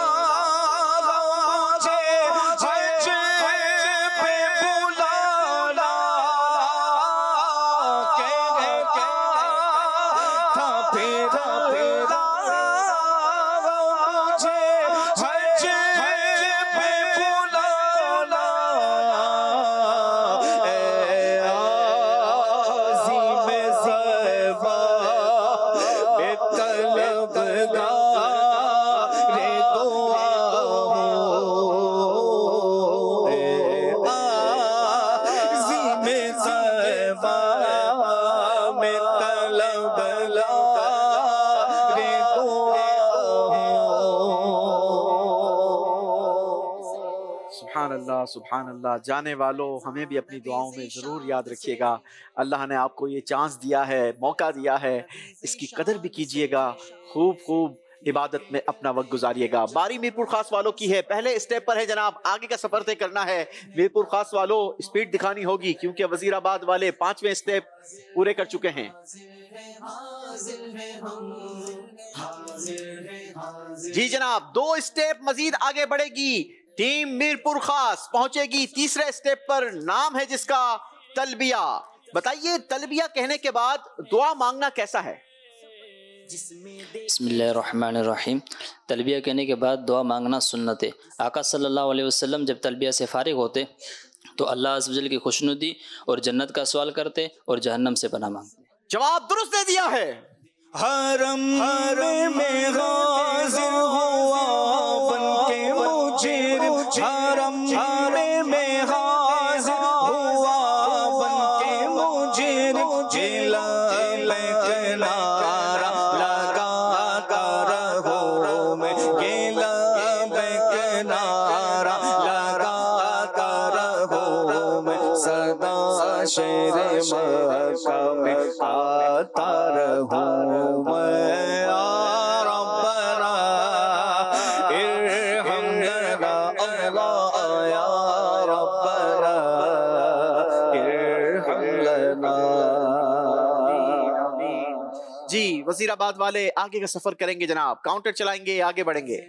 سبحان اللہ سبحان اللہ۔ جانے والوں ہمیں بھی اپنی دعاؤں میں ضرور یاد رکھیے گا۔ اللہ نے آپ کو یہ چانس دیا ہے، موقع دیا ہے، اس کی قدر بھی کیجئے گا، خوب خوب عبادت میں اپنا وقت گزاریے گا۔ باری میرپور خاص والوں کی ہے، پہلے اسٹیپ پر ہے جناب، آگے کا سفر طے کرنا ہے۔ میرپور خاص والوں اسپیڈ دکھانی ہوگی کیونکہ وزیر آباد والے پانچویں اسٹیپ پورے کر چکے ہیں۔ جی جناب، دو اسٹیپ مزید آگے بڑھے گی، ٹیم میرپور خاص پہنچے گی تیسرے اسٹیپ پر، نام ہے جس کا تلبیہ۔ بتائیے تلبیہ کہنے کے بعد دعا مانگنا کیسا ہے؟ بسم اللہ الرحمن الرحیم۔ تلبیہ کہنے کے بعد دعا مانگنا سنت ہے۔ آقا صلی اللہ علیہ وسلم جب تلبیہ سے فارغ ہوتے تو اللہ عز و جل کی خوشنودی اور جنت کا سوال کرتے اور جہنم سے پناہ مانگتے۔ جواب درست دے دیا ہے۔ حرم میں غازر ہوا بن کے مجرم، حرم میں غازر ہوا بن کے مجرم، جلا میں نعرہ لگا کر ہو میں، گلا میں نعرہ لگا کر ہو میں، صدا شیر مکہ میں آتا رہوں میں، یا ربنا ارحمنا اللہ، یا ربنا ارحمنا۔ جی وزیر آباد والے آگے کا سفر کریں گے جناب، کاؤنٹر چلائیں گے، آگے بڑھیں گے،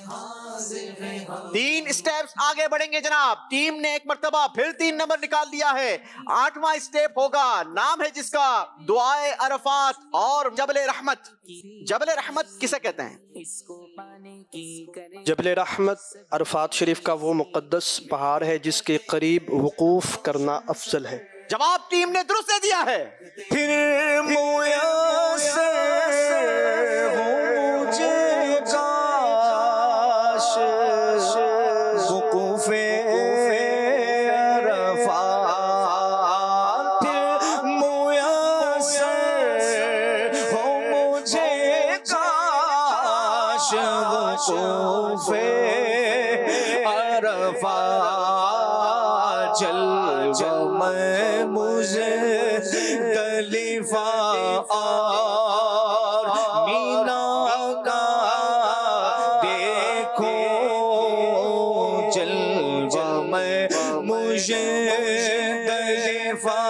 تین اسٹیپس آگے بڑھیں گے جناب۔ ٹیم نے ایک مرتبہ پھر تین نمبر نکال دیا ہے، آٹھواں اسٹیپ ہوگا، نام ہے جس کا دعائے عرفات اور جبل رحمت۔ جبل رحمت کسے کہتے ہیں؟ جبل رحمت عرفات شریف کا وہ مقدس پہاڑ ہے جس کے قریب وقوف کرنا افضل ہے۔ جواب ٹیم نے درست دے دیا ہے۔ پھر میسر ہو مجھے کاش وقوف عرفات، پھر میسر ہو مجھے کاش وقوف عرفات، جلوہ میں مجھے تلیفہ اور مینا کا دیکھو، جلوہ میں مجھے تلیفہ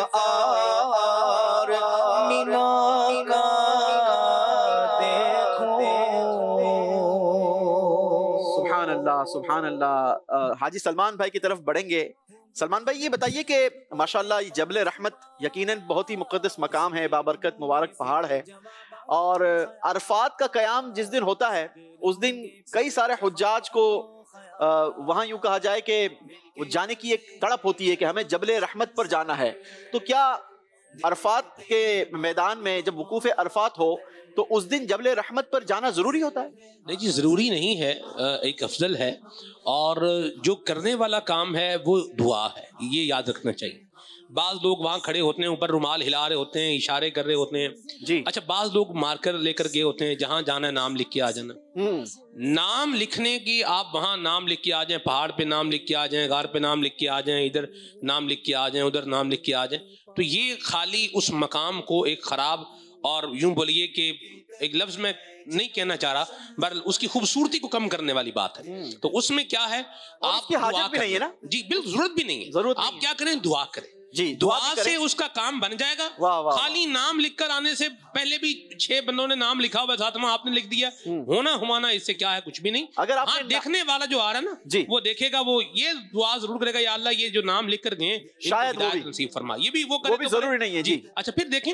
اور مینا کا دیکھو۔ سبحان اللہ سبحان اللہ. حاجی سلمان بھائی کی طرف بڑھیں گے. سلمان بھائی یہ بتائیے کہ ماشاءاللہ یہ جبل رحمت یقیناً بہت ہی مقدس مقام ہے, بابرکت مبارک پہاڑ ہے, اور عرفات کا قیام جس دن ہوتا ہے اس دن کئی سارے حجاج کو وہاں یوں کہا جائے کہ جانے کی ایک تڑپ ہوتی ہے کہ ہمیں جبل رحمت پر جانا ہے. تو کیا عرفات کے میدان میں جب وقوف عرفات ہو تو اس دن جبل رحمت پر جانا ضروری ہوتا ہے؟ نہیں جی, ضروری نہیں ہے, ایک افضل ہے, اور جو کرنے والا کام ہے وہ دعا ہے, یہ یاد رکھنا چاہیے. بعض لوگ وہاں کھڑے ہوتے ہیں, اوپر رومال ہلا رہے ہوتے ہیں, اشارے کر رہے ہوتے ہیں جی. اچھا, بعض لوگ مارکر لے کر گئے ہوتے ہیں, جہاں جانا ہے نام لکھ کے آ جانا. نام لکھنے کی, آپ وہاں نام لکھ کے آ جائیں, پہاڑ پہ نام لکھ کے آ جائیں, غار پہ نام لکھ کے آ جائیں, ادھر نام لکھ کے آ جائیں, ادھر نام لکھ کے آ جائیں, تو یہ خالی اس مقام کو ایک خراب, اور یوں بولیے کہ ایک لفظ میں نہیں کہنا چاہ رہا, بہرحال اس کی خوبصورتی کو کم کرنے والی بات ہے. تو اس میں کیا ہے, آپ کی حاجت بھی نہیں ہے نا جی, بالکل ضرورت بھی نہیں ہے. آپ کیا کریں, دعا کریں جی, دعا سے اس کا کام بن جائے گا. خالی نام لکھ کر آنے سے پہلے بھی چھ بندوں نے نام لکھا ہوا, ساتواں آپ نے لکھ دیا, ہونا ہمانا اس سے کیا ہے, کچھ بھی نہیں. اگر ہاں دیکھنے والا جو آ رہا ہے نا جی, وہ دیکھے گا, وہ یہ دعا ضرور کرے گا, یا اللہ یہ جو نام لکھ کر گئے شاید نصیب فرما. یہ بھی وہ کرے, ضروری نہیں ہے جی. اچھا پھر دیکھیں,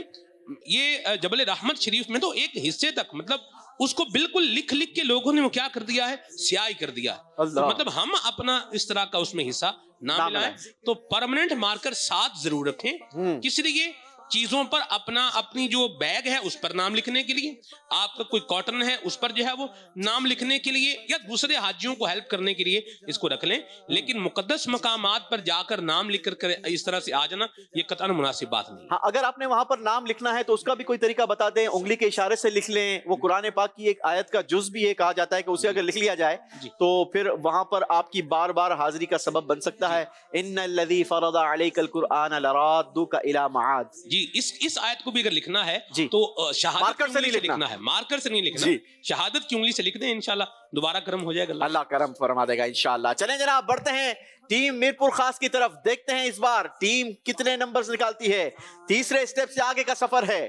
یہ جبل رحمت شریف میں تو ایک حصے تک, مطلب اس کو بالکل لکھ لکھ کے لوگوں نے وہ کیا کر دیا ہے, سیاہی کر دیا ہے. مطلب ہم اپنا اس طرح کا اس میں حصہ نہ ملائیں, تو پرماننٹ مارکر ساتھ ضرور رکھیں. کس لیے, چیزوں پر اپنا اپنی جو بیگ ہے اس پر نام لکھنے کے لیے, آپ کا کوئی کاٹن ہے اس پر جو ہے وہ نام لکھنے کے لیے, یا دوسرے حاجیوں کو ہیلپ کرنے کے لیے اس کو رکھ لیں. لیکن مقدس مقامات پر جا کر نام لکھ کر اس طرح سے آ جانا, یہ قطعاً مناسب بات نہیں. ہاں, اگر آپ نے وہاں پر نام لکھنا ہے تو اس کا بھی کوئی طریقہ بتا دیں, انگلی کے اشارے سے لکھ لیں. وہ قرآن پاک کی ایک آیت کا جز بھی ہے, کہا جاتا ہے کہ اسے اگر لکھ لیا جائے تو پھر وہاں پر آپ کی بار بار حاضری کا سبب بن سکتا ہے. ان الذی فرض علیک القرآن لرادک الی معاد. جی, اس اس آیت کو بھی اگر لکھنا ہے تو شہادت کی انگلی سے لکھنا ہے, مارکر سے نہیں لکھنا. شہادت کی انگلی سے لکھ دیں, انشاءاللہ دوبارہ کرم ہو جائے گا, اللہ کرم فرما دے گا انشاءاللہ. چلیں جناب, بڑھتے ہیں ٹیم میرپور خاص کی طرف, دیکھتے ہیں اس بار ٹیم کتنے نمبرز نکالتی ہے. تیسرے سٹیپ سے آگے کا سفر ہے,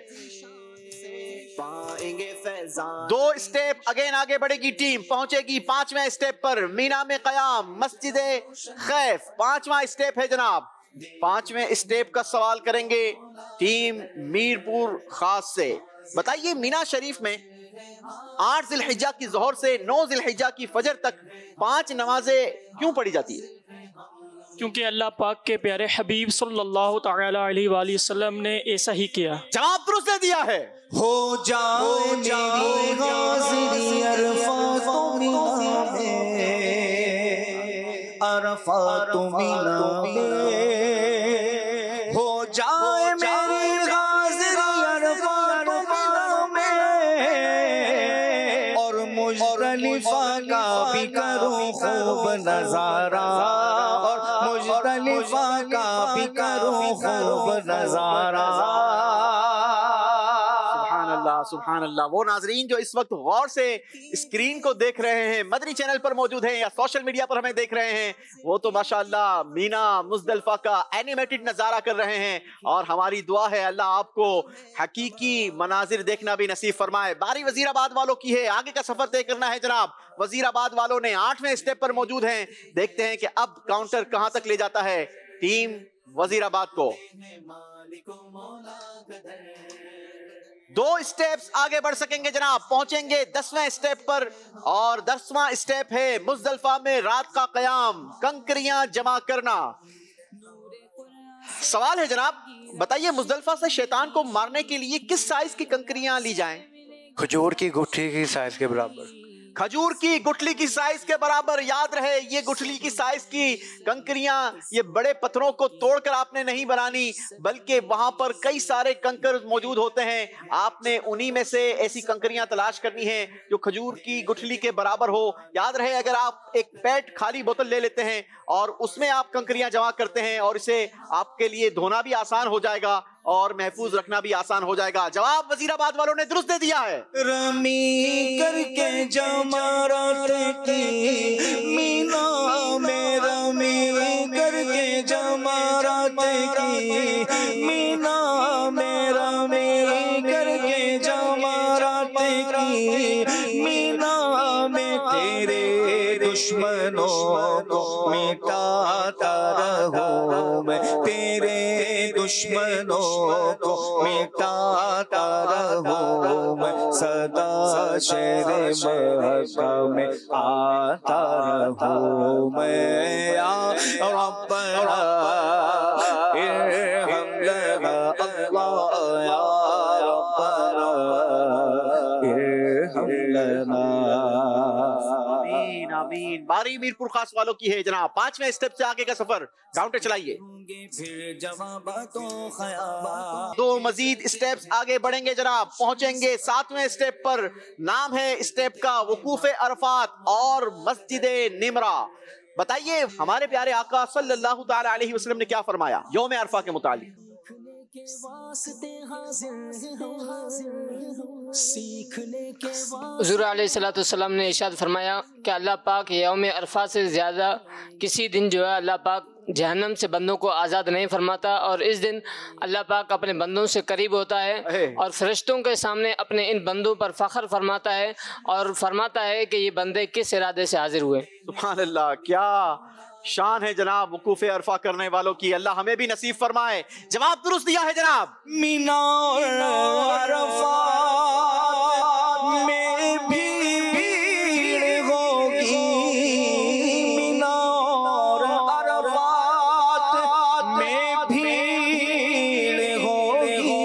دو سٹیپ اگین آگے بڑھے گی ٹیم, پہنچے گی پانچویں سٹیپ پر, مینا میں قیام مسجد خیف. پانچواں سٹیپ ہے جناب, پانچویں سٹیپ کا سوال کریں گے ٹیم میرپور خاص سے. بتائیے, مینا شریف میں آٹھ ذی الحجہ کی ظہر سے نو ذی الحجہ کی فجر تک پانچ نمازیں کیوں پڑھی جاتی ہے؟ کیونکہ اللہ پاک کے پیارے حبیب صلی اللہ تعالی علیہ وآلہ وسلم نے ایسا ہی کیا. جواب درست دے دیا ہے. ہو جائے میری حاضری عرفات و مینا میں, عرفات و مینا میں, ہو جائے میری حاضری عرفات و مینا میں, اور مزدلفہ کا بھی کروں خوب نظارہ, اور مزدلفہ کا بھی کروں خوب نظارہ. سبحان اللہ. وہ ناظرین جو اس وقت غور سے اسکرین کو دیکھ رہے ہیں, مدنی چینل پر موجود ہیں یا سوشل میڈیا پر ہمیں دیکھ رہے ہیں, وہ تو ماشاءاللہ مینا مزدلفہ کا اینیمیٹڈ نظارہ کر رہے ہیں, اور ہماری دعا ہے اللہ آپ کو حقیقی مناظر دیکھنا بھی نصیب فرمائے. باری وزیر آباد والوں کی ہے, آگے کا سفر طے کرنا ہے جناب. وزیر آباد والوں نے آٹھویں سٹیپ پر موجود ہیں, دیکھتے ہیں کہ اب کاؤنٹر کہاں تک لے جاتا ہے ٹیم وزیر آباد کو. دو سٹیپس آگے بڑھ سکیں گے جناب, پہنچیں گے دسویں سٹیپ پر, اور دسواں سٹیپ ہے مزدلفہ میں رات کا قیام, کنکریاں جمع کرنا. سوال ہے جناب, بتائیے مزدلفہ سے شیطان کو مارنے کے لیے کس سائز کی کنکریاں لی جائیں؟ کھجور کی گٹھلی کی سائز کے برابر. کھجور کی گٹھلی کی سائز کے برابر. یاد رہے, یہ گٹھلی کی سائز کی کنکریاں, یہ بڑے پتھروں کو توڑ کر آپ نے نہیں بنانی, بلکہ وہاں پر کئی سارے کنکر موجود ہوتے ہیں. آپ نے انہی میں سے ایسی کنکریاں تلاش کرنی ہیں جو کھجور کی گٹھلی کے برابر ہو. یاد رہے, اگر آپ ایک پیٹ خالی بوتل لے لیتے ہیں اور اس میں آپ کنکریاں جمع کرتے ہیں, اور اسے آپ کے لیے دھونا بھی آسان ہو جائے گا اور محفوظ رکھنا بھی آسان ہو جائے گا. جواب وزیر آباد والوں نے درست دے دیا ہے. رمی کر کے جمارات کی مینا میں, رمی کر کے جمارات کی مینا میں, رمی کر کے جمارات کی مینا میں, تیرے دشمنوں کو مٹاتا رہوں میں، تیرے دشمنوں کو مٹاتا رہوں میں، سدا شیر مکہ میں آتا رہوں میں، یا ربنا ارحم لنا اللہ، یا ربنا ارحم لنا۔ آمین آمین۔ باری میرپور خاص والوں کی ہے جناب، پانچویں اسٹیپ سے آگے کا سفر، کاؤنٹر چلائیے۔ دو مزید اسٹیپس آگے بڑھیں گے جناب، پہنچیں گے ساتویں اسٹیپ پر۔ نام ہے اسٹیپ کا وقوف عرفات اور مسجد نمرہ۔ بتائیے ہمارے پیارے آقا صلی اللہ تعالی علیہ وسلم نے کیا فرمایا یوم عرفہ کے متعلق؟ حضور علیہ الصلوۃ والسلام نے ارشاد فرمایا کہ اللہ پاک یوم عرفہ سے زیادہ کسی دن جو ہے اللہ پاک جہنم سے بندوں کو آزاد نہیں فرماتا، اور اس دن اللہ پاک اپنے بندوں سے قریب ہوتا ہے اور فرشتوں کے سامنے اپنے ان بندوں پر فخر فرماتا ہے اور فرماتا ہے کہ یہ بندے کس ارادے سے حاضر ہوئے۔ سبحان اللہ، کیا شان ہے جناب وقوف عرفہ کرنے والوں کی، اللہ ہمیں بھی نصیب فرمائے۔ جواب درست دیا ہے جناب۔ مینا عرفات میں بھی بھیڑ ہوگی، مینا عرفات میں بھیڑ ہوگی،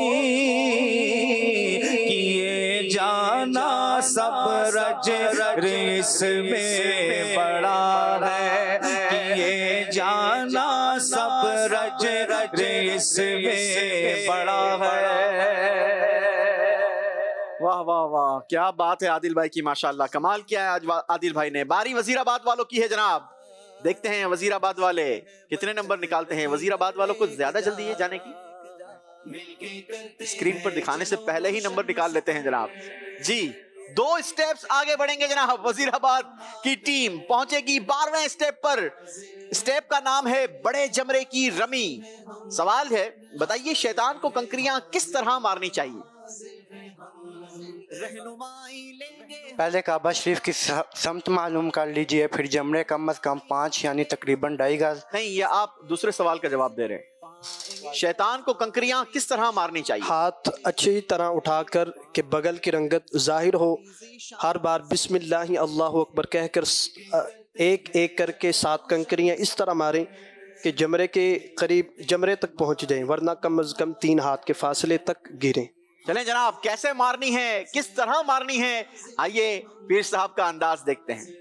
کیے جانا سب رج رس میں بڑا ہے، کیے جانا سب رج رس میں بڑا ہے۔ واہ واہ واہ، کیا بات ہے عادل بھائی کی، ماشاءاللہ کمال کیا ہے آج عادل بھائی نے۔ باری وزیر آباد والوں کی ہے جناب، دیکھتے ہیں وزیر آباد والے کتنے نمبر نکالتے ہیں۔ وزیر آباد والوں کو زیادہ جلدی ہے جانے کی، اسکرین پر دکھانے سے پہلے ہی نمبر نکال لیتے ہیں جناب۔ جی دو اسٹیپس آگے بڑھیں گے جناب، وزیر آباد کی ٹیم پہنچے گی بارہویں اسٹیپ پر۔ اسٹیپ کا نام ہے بڑے جمرے کی رمی۔ سوال ہے بتائیے شیطان کو کنکریاں کس طرح مارنی چاہیے؟ پہلے کعبہ شریف کی سمت معلوم کر لیجئے، پھر جمرے کم از کم پانچ یعنی تقریباً ڈھائی گز۔ نہیں، یہ آپ دوسرے سوال کا جواب دے رہے ہیں۔ شیطان کو کنکریاں کس طرح مارنی چاہیے؟ ہاتھ اچھی طرح اٹھا کر کہ بغل کی رنگت ظاہر ہو، ہر بار بسم اللہ اللہ اکبر کہہ کر ایک ایک کر کے سات کنکریاں اس طرح ماریں کہ جمرے کے قریب جمرے تک پہنچ جائیں، ورنہ کم از کم تین ہاتھ کے فاصلے تک گریں۔ چلیں جناب، کیسے مارنی ہے، کس طرح مارنی ہے، آئیے پیر صاحب کا انداز دیکھتے ہیں۔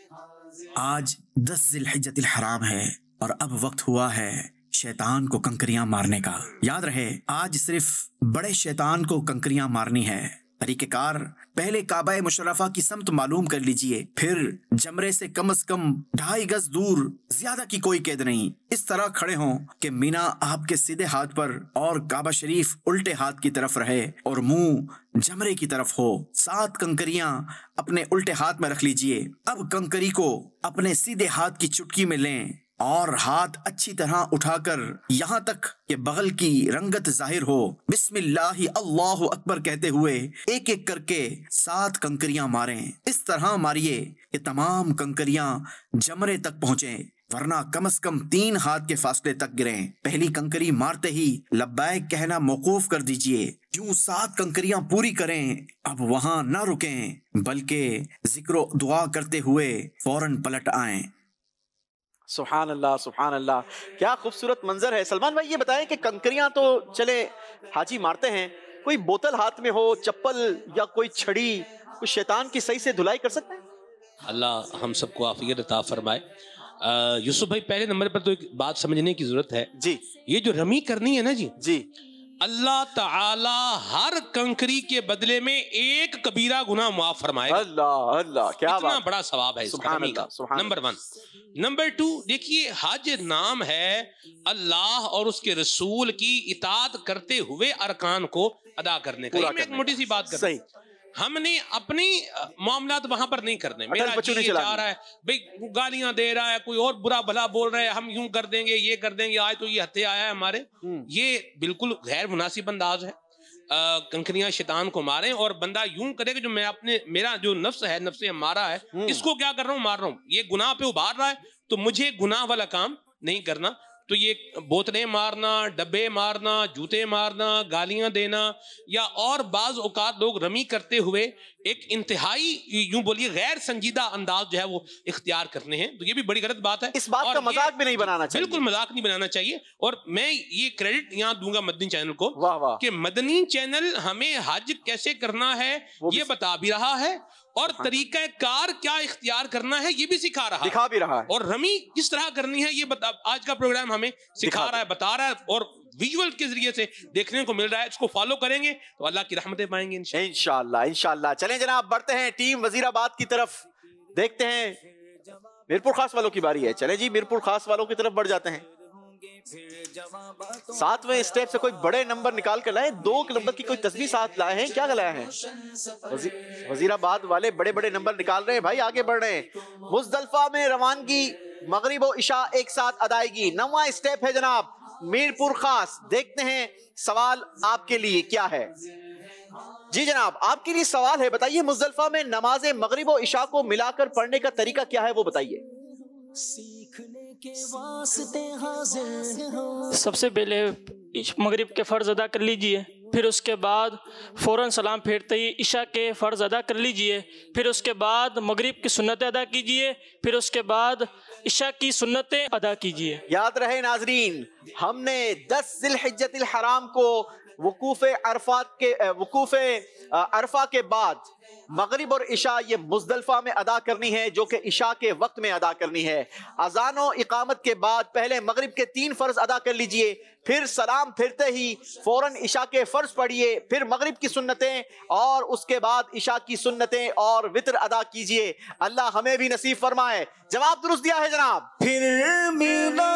آج دس ذی الحجۃ الحرام ہے اور اب وقت ہوا ہے شیطان کو کنکریاں مارنے کا۔ یاد رہے آج صرف بڑے شیطان کو کنکریاں مارنی ہے۔ طریقہ کار، پہلے کعبہ مشرفہ کی سمت معلوم کر لیجئے، پھر جمرے سے کم از کم ڈھائی گز دور، زیادہ کی کوئی قید نہیں، اس طرح کھڑے ہوں کہ مینا آپ کے سیدھے ہاتھ پر اور کعبہ شریف الٹے ہاتھ کی طرف رہے اور منہ جمرے کی طرف ہو۔ سات کنکریاں اپنے الٹے ہاتھ میں رکھ لیجئے۔ اب کنکری کو اپنے سیدھے ہاتھ کی چٹکی میں لیں اور ہاتھ اچھی طرح اٹھا کر یہاں تک کہ بغل کی رنگت ظاہر ہو، بسم اللہ اللہ اکبر کہتے ہوئے ایک ایک کر کے سات کنکریاں ماریں۔ اس طرح ماریے کہ تمام کنکریاں جمرے تک پہنچیں، ورنہ کم از کم تین ہاتھ کے فاصلے تک گریں۔ پہلی کنکری مارتے ہی لبیک کہنا موقوف کر دیجئے، یوں سات کنکریاں پوری کریں۔ اب وہاں نہ رکیں بلکہ ذکر و دعا کرتے ہوئے فوراً پلٹ آئیں۔ سبحان اللہ سبحان اللہ، کیا خوبصورت منظر ہے۔ سلمان بھائی یہ بتائیں کہ کنکریاں تو چلے حاجی مارتے ہیں، کوئی بوتل ہاتھ میں ہو، چپل یا کوئی چھڑی، کوئی شیطان کی صحیح سے دھلائی کر سکتے ہیں؟ اللہ ہم سب کو عافیت عطا فرمائے۔ یوسف بھائی پہلے نمبر پر تو ایک بات سمجھنے کی ضرورت ہے جی، یہ جو رمی کرنی ہے نا جی جی اللہ تعالی ہر کنکری کے بدلے میں ایک کبیرہ گناہ معاف فرمائے گا۔ اللہ اللہ، کیا اتنا بات، بڑا ثواب ہے اس سبحان رمی کا، اللہ، سبحان نمبر ون۔ نمبر ٹو، دیکھیے حج نام ہے اللہ اور اس کے رسول کی اطاعت کرتے ہوئے ارکان کو ادا کرنے کا۔ میں ایک موٹی سی بات کر رہا ہوں، ہم نے اپنی معاملات وہاں پر نہیں کرنے۔ میرا جی یہ چاہ رہا ہے بھئی گالیاں دے رہا ہے، کوئی اور برا بھلا بول رہا ہے، ہم یوں کر دیں گے، یہ کر دیں گے، آج تو یہ ہتھے آیا ہے ہمارے، یہ بالکل غیر مناسب انداز ہے۔ کنکریاں شیطان کو ماریں اور بندہ یوں کرے کہ جو میں اپنے میرا جو نفس ہے نفس ہمارا ہے اس کو کیا کر رہا ہوں مار رہا ہوں یہ گناہ پہ ابھار رہا ہے تو مجھے گناہ والا کام نہیں کرنا تو یہ بوتلیں مارنا ڈبے مارنا جوتے مارنا گالیاں دینا یا اور بعض اوقات لوگ رمی کرتے ہوئے ایک انتہائی یوں بولیے غیر سنجیدہ انداز جو ہے وہ اختیار کرنے ہیں تو یہ بھی بڑی غلط بات ہے اس بات کا مذاق بھی نہیں بنانا چاہیے بالکل مذاق نہیں بنانا چاہیے اور میں یہ کریڈٹ یہاں دوں گا مدنی چینل کو واہ واہ کہ مدنی چینل ہمیں حج کیسے کرنا ہے یہ بتا بھی رہا ہے اور طریقہ کار کیا اختیار کرنا ہے یہ بھی سکھا رہا دکھا بھی رہا ہے اور رمی کس طرح کرنی ہے یہ بتا آج کا پروگرام ہمیں سکھا رہا ہے بتا رہا ہے اور ویژول کے ذریعے سے دیکھنے کو مل رہا ہے اس کو فالو کریں گے تو اللہ کی رحمتیں پائیں گے انشاءاللہ انشاءاللہ چلیں جناب بڑھتے ہیں ٹیم وزیر آباد کی طرف دیکھتے ہیں میرپور خاص والوں کی باری ہے چلیں جی میرپور خاص والوں کی طرف بڑھ جاتے ہیں ساتویں اسٹیپ سے کوئی بڑے نمبر نکال کر لائے دو نمبر کی کوئی تصویر ساتھ لائے ہیں کیا لائے ہیں وزیر آباد والے بڑے بڑے نمبر نکال رہے ہیں بھائی آگے بڑھ رہے ہیں مزدلفہ میں روانگی مغرب و عشاء ایک ساتھ ادائیگی نواں اسٹیپ ہے جناب میرپور خاص دیکھتے ہیں سوال آپ کے لیے کیا ہے جی جناب آپ کے لیے سوال ہے بتائیے مزدلفہ میں نماز مغرب و عشاء کو ملا کر پڑھنے کا طریقہ کیا ہے وہ بتائیے سب سے پہلے مغرب کے فرض ادا کر لیجئے پھر اس کے بعد فوراً سلام پھیرتے ہی عشاء کے فرض ادا کر لیجئے پھر اس کے بعد مغرب کی سنتیں ادا کیجئے پھر اس کے بعد عشاء کی سنتیں ادا کیجئے یاد رہے ناظرین ہم نے دس ذی الحجۃ الحرام کو وقوف عرفات کے وقوف عرفہ کے بعد مغرب اور عشاء یہ مزدلفہ میں ادا کرنی ہے جو کہ عشاء کے وقت میں ادا کرنی ہے اذان و اقامت کے بعد پہلے مغرب کے تین فرض ادا کر لیجئے پھر سلام پھرتے ہی فوراً عشاء کے فرض پڑھیے پھر مغرب کی سنتیں اور اس کے بعد عشاء کی سنتیں اور وتر ادا کیجئے اللہ ہمیں بھی نصیب فرمائے جواب درست دیا ہے جناب پھر ملا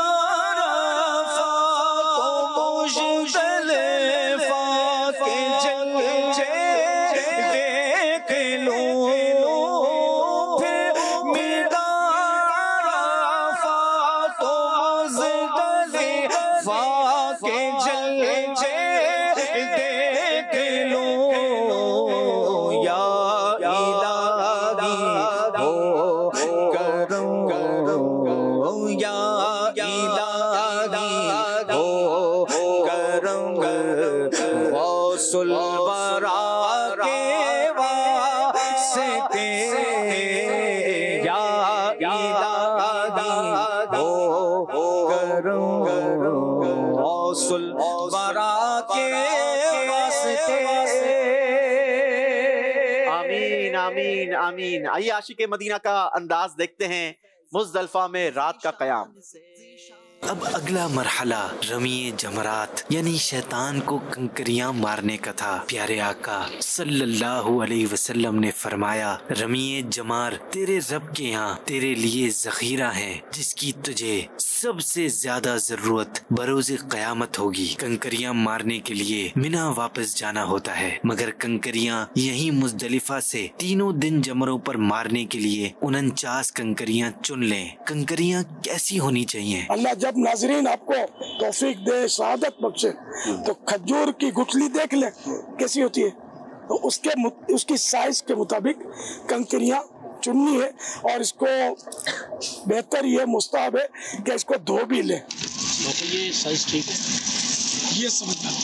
آمین آمین آئیے عاشق مدینہ کا انداز دیکھتے ہیں مزدلفہ میں رات کا قیام اب اگلا مرحلہ رمی جمرات یعنی شیطان کو کنکریاں مارنے کا تھا پیارے آقا صلی اللہ علیہ وسلم نے فرمایا رمی جمار تیرے رب کے یہاں تیرے لیے ذخیرہ ہے جس کی تجھے سب سے زیادہ ضرورت بروز قیامت ہوگی کنکریاں مارنے کے لیے منا واپس جانا ہوتا ہے مگر کنکریاں یہی مزدلفہ سے تینوں دن جمروں پر مارنے کے لیے انچاس کنکریاں چن لیں کنکریاں کیسی ہونی چاہیے اللہ جب ناظرین آپ کو توفیق دے شہادت بخشے تو کھجور کی گٹھلی دیکھ لیں کیسی ہوتی ہے تو اس کے اس کی سائز کے مطابق کنکریاں چننی ہے اور اس کو بہتر یہ مستحب ہے کہ اس کو دھو بھی لیں یہ سائز ٹھیک ہے یہ سمجھ میں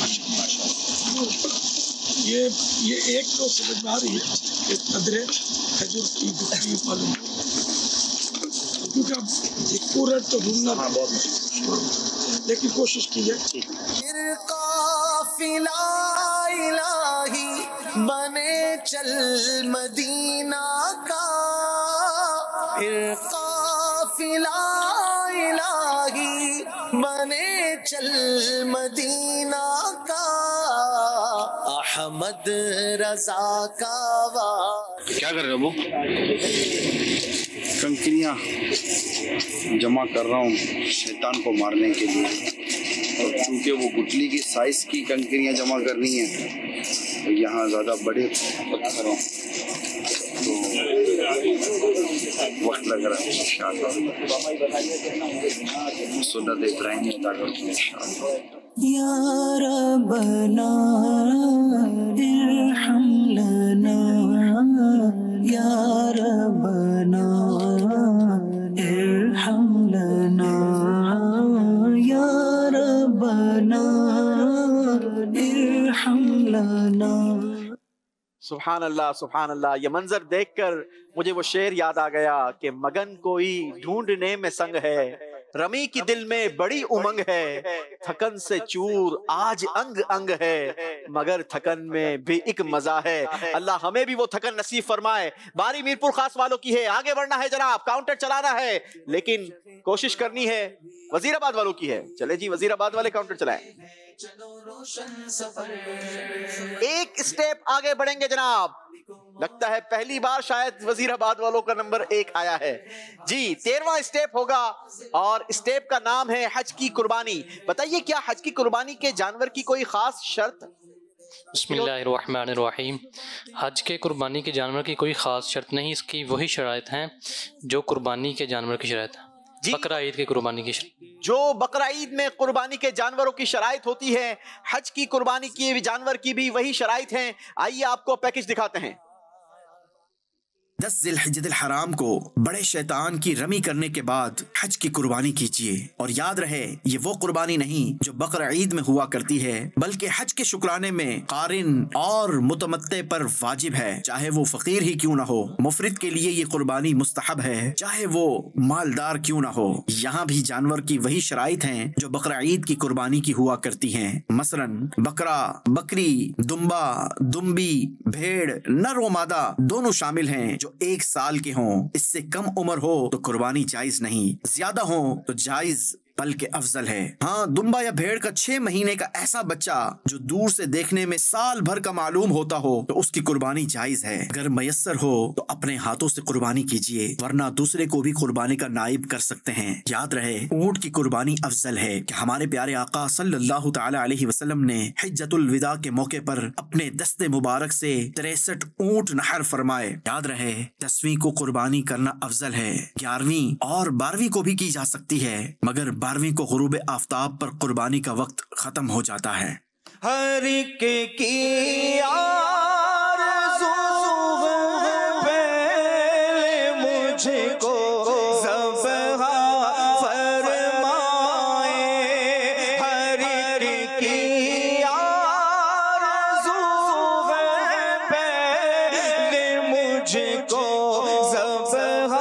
یہ یہ ایک تو سمجھ میں آ رہی ہے کہ قدرے کھجور کی گٹھلی معلوم کیونکہ اب ایک پورا تو ڈھونڈنا بہت مشکل لیکن کوشش کی جائے قافلہ الہی بنے چل مدینہ کا پھر قافلہ الہی بنے چل مدینہ کا احمد رضا کا وعد کیا کر رہے ہو کنکریاں جمع کر رہا ہوں شیطان کو مارنے کے لیے اور چونکہ وہ گٹلی کی سائز کی کنکریاں جمع کرنی ہیں تو یہاں زیادہ بڑے پتھروں تو وقت لگ رہا ہے انشاءاللہ سنت ابراہیمی ادا کروں گا انشاءاللہ. یا ربنا ارحم لنا یا ربنا ارحم لنا یا ربنا ارحم لنا. سبحان اللہ سبحان اللہ. یہ منظر دیکھ کر مجھے وہ شعر یاد آ گیا کہ مگن کوئی ڈھونڈنے میں سنگ ہے، رمی کی دل میں بڑی امنگ ہے، تھکن سے چور آج انگ انگ ہے، مگر تھکن میں بھی ایک مزہ ہے. اللہ ہمیں بھی وہ تھکن نصیب فرمائے. باری میرپور خاص والوں کی ہے، آگے بڑھنا ہے جناب، کاؤنٹر چلانا ہے، لیکن کوشش کرنی ہے وزیر آباد والوں کی ہے. چلے جی وزیر آباد والے کاؤنٹر چلائیں. ایک اسٹیپ آگے بڑھیں گے جناب. لگتا ہے پہلی بار شاید وزیر آباد والوں کا نمبر ایک آیا ہے. جی تیرواں اسٹیپ ہوگا اور اسٹیپ کا نام ہے حج کی قربانی. بتائیے کیا حج کی قربانی کے جانور کی کوئی خاص شرط؟ بسم اللہ الرحمن الرحیم. حج کے قربانی کے جانور کی کوئی خاص شرط نہیں، اس کی وہی شرائط ہیں جو قربانی کے جانور کی شرائط ہیں. جی بقرہ عید کی قربانی کی شرائط جو بقرہ عید میں قربانی کے جانوروں کی شرائط ہوتی ہے، حج کی قربانی کی جانور کی بھی وہی شرائط ہیں. آئیے آپ کو پیکج دکھاتے ہیں. دس ذی الحجۃ الحرام کو بڑے شیطان کی رمی کرنے کے بعد حج کی قربانی کیجیے. اور یاد رہے یہ وہ قربانی نہیں جو بقرہ عید میں ہوا کرتی ہے، بلکہ حج کے شکرانے میں قارن اور متمتع پر واجب ہے، چاہے وہ فقیر ہی کیوں نہ ہو. مفرد کے لیے یہ قربانی مستحب ہے، چاہے وہ مالدار کیوں نہ ہو. یہاں بھی جانور کی وہی شرائط ہیں جو بقرہ عید کی قربانی کی ہوا کرتی ہیں. مثلا بکرا، بکری، دمبا، دمبی، بھیڑ، نر و مادہ دونوں شامل ہیں جو ایک سال کے ہوں. اس سے کم عمر ہو تو قربانی جائز نہیں، زیادہ ہوں تو جائز بلکہ افضل ہے. ہاں دمبا یا بھیڑ کا چھ مہینے کا ایسا بچہ جو دور سے دیکھنے میں سال بھر کا معلوم ہوتا ہو تو اس کی قربانی جائز ہے. اگر میسر ہو تو اپنے ہاتھوں سے قربانی کیجیے، ورنہ دوسرے کو بھی قربانی کا نائب کر سکتے ہیں. یاد رہے اونٹ کی قربانی افضل ہے کہ ہمارے پیارے آقا صلی اللہ تعالی علیہ وسلم نے حجۃ الوداع کے موقع پر اپنے دست مبارک سے تریسٹھ اونٹ نحر فرمائے. یاد رہے دسویں کو قربانی کرنا افضل ہے، گیارہویں اور بارہویں کو بھی کی جا سکتی ہے، مگر بارہویں کو غروب آفتاب پر قربانی کا وقت ختم ہو جاتا ہے. ہر ایک کی آرزو ہے پہلے مجھ کو ذبح فرمائے. ہر ایک کی آرزو ہے پہلے مجھ کو ذبح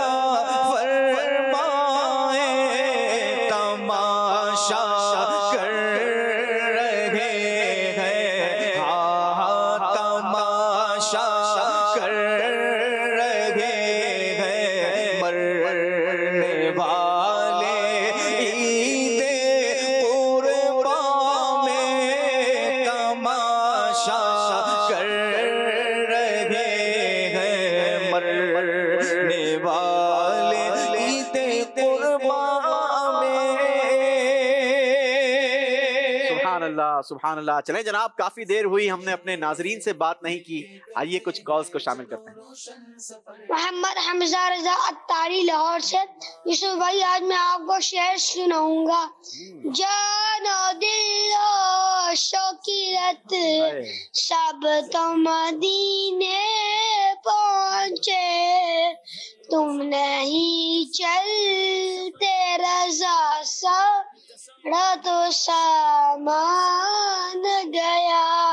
سبحان اللہ. چلیں جناب کافی دیر ہوئی ہم نے اپنے ناظرین سے بات نہیں کی، آئیے کچھ کالز کو شامل کرتے ہیں. محمد حمزہ رضا اتاری لاہور سے. یوسف بھائی آج میں آپ کو شعر سناؤں گا. جان و دل و شوکیرت سب تو مدینے پہنچے، تم نہیں چلتے رضا سا تو سامان گیا.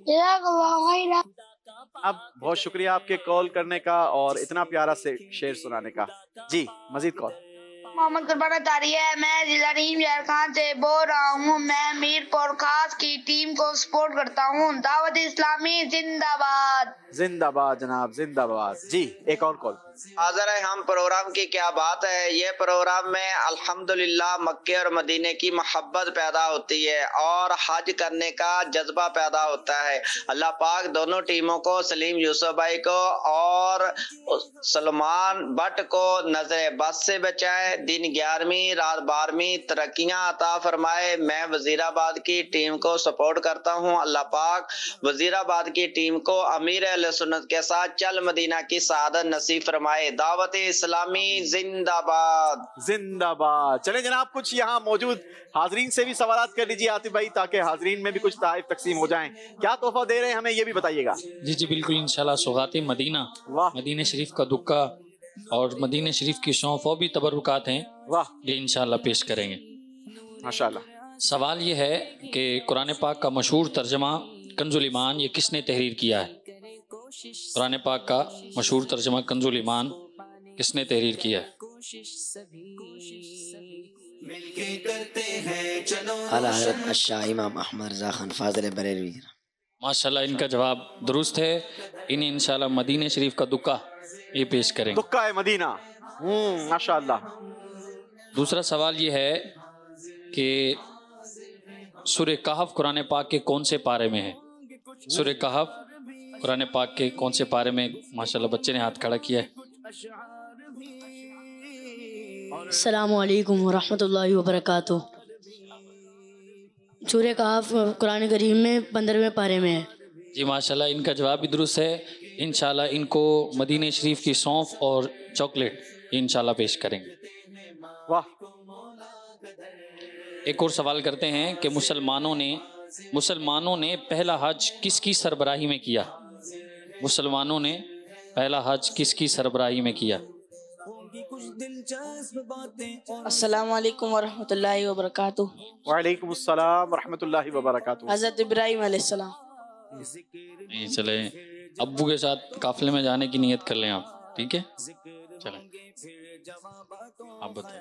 اب بہت شکریہ آپ کے کال کرنے کا اور اتنا پیارا سے شعر سنانے کا. جی مزید کال. محمد قربان اتاری ہے، میں ضلع رحیم خان سے بول رہا ہوں. میں میرپور خاص کی ٹیم کو سپورٹ کرتا ہوں. دعوت اسلامی زندہ باد. زندہ باد جناب زندہ باد. جی ایک اور کال. حاضر ہے ہم پروگرام کی کیا بات ہے. یہ پروگرام میں الحمدللہ مکے اور مدینے کی محبت پیدا ہوتی ہے اور حج کرنے کا جذبہ پیدا ہوتا ہے. اللہ پاک دونوں ٹیموں کو، سلیم یوسف بھائی کو اور سلمان بٹ کو نظر بد سے بچائے. دن گیارہویں رات بارہویں ترقیاں عطا فرمائے۔ میں وزیر آباد کی ٹیم کو سپورٹ کرتا ہوں، اللہ پاک وزیر آباد کی ٹیم کو امیر اہل سنت کے ساتھ چل مدینہ کی سعادت نصیب فرمائے۔ دعوت اسلامی زندہ باد زندہ باد۔ چلیں جناب کچھ یہاں موجود حاضرین سے بھی سوالات کر لیجیے عاطف بھائی، تاکہ حاضرین میں بھی کچھ تحائف تقسیم ہو جائیں۔ کیا تحفہ دے رہے ہیں ہمیں یہ بھی بتائیے گا۔ جی جی بالکل انشاءاللہ سوغات مدینہ، مدینہ شریف کا دکہ اور مدینہ شریف کی سونف اور بھی تبرکات ہیں، یہ انشاءاللہ پیش کریں گے ماشاءاللہ۔ سوال یہ ہے کہ قرآن پاک کا مشہور ترجمہ کنز الایمان یہ کس نے تحریر کیا ہے؟ قرآن پاک کا مشہور ترجمہ کنز الایمان کس نے تحریر کیا ہے؟ اعلیٰ حضرت الشاہ امام احمد رضا خان فاضل بریلوی۔ ماشاءاللہ ان کا جواب درست ہے، انہیں انشاءاللہ مدینہ شریف کا دکہ یہ پیش کریں گے۔ دکہ مدینہ، ماشاءاللہ۔ دوسرا سوال یہ ہے کہ سورہ کہف قرآن پاک کے کون سے پارے میں ہے؟ سورہ کہف قرآن پاک کے کون سے پارے میں؟ ماشاءاللہ بچے نے ہاتھ کھڑا کیا ہے۔ السلام علیکم ورحمۃ اللہ وبرکاتہ۔ سورہ کہف قرآن کریم میں پندرہویں پارے میں ہے۔ جی ماشاءاللہ ان کا جواب بھی درست ہے، انشاءاللہ ان کو مدینہ شریف کی سونف اور چاکلیٹ انشاءاللہ پیش کریں گے۔ واہ۔ ایک اور سوال کرتے ہیں کہ مسلمانوں نے مسلمانوں نے پہلا حج کس کی سربراہی میں کیا؟ مسلمانوں نے پہلا حج کس کی سربراہی میں کیا؟ السلام علیکم ورحمۃ اللہ وبرکاتہ۔ وعلیکم السلام ورحمۃ اللہ وبرکاتہ۔ حضرت ابراہیم علیہ السلام۔ نہیں چلیں ابو کے ساتھ قافلے میں جانے کی نیت کر لیں آپ، ٹھیک ہے؟ چلیں آپ بتائیں۔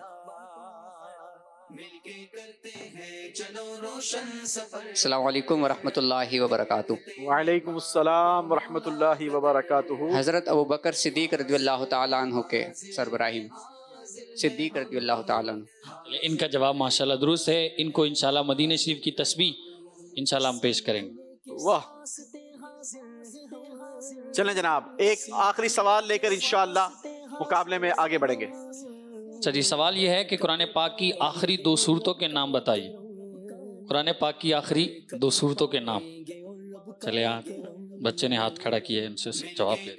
السلام علیکم ورحمۃ اللہ وبرکاتہ۔ وعلیکم السلام ورحمۃ اللہ وبرکاتہ۔ حضرت ابو بکر صدیق رضی اللہ تعالیٰ عنہ کے سربراہی میں، صدیق رضی اللہ تعالیٰ عنہ۔ ان کا جواب ماشاءاللہ درست ہے، ان کو انشاءاللہ مدینہ شریف کی تسبیح انشاءاللہ ہم پیش کریں گے۔ واہ۔ چلیں جناب ایک آخری سوال لے کر انشاءاللہ مقابلے میں آگے بڑھیں گے۔ اچھا جی، سوال یہ ہے کہ قرآن پاک کی آخری دو سورتوں کے نام بتائیے۔ قرآن پاک کی آخری دو سورتوں کے نام۔ چلے ہاتھ بچے نے ہاتھ کھڑا کیا ہے، ان سے جواب لے۔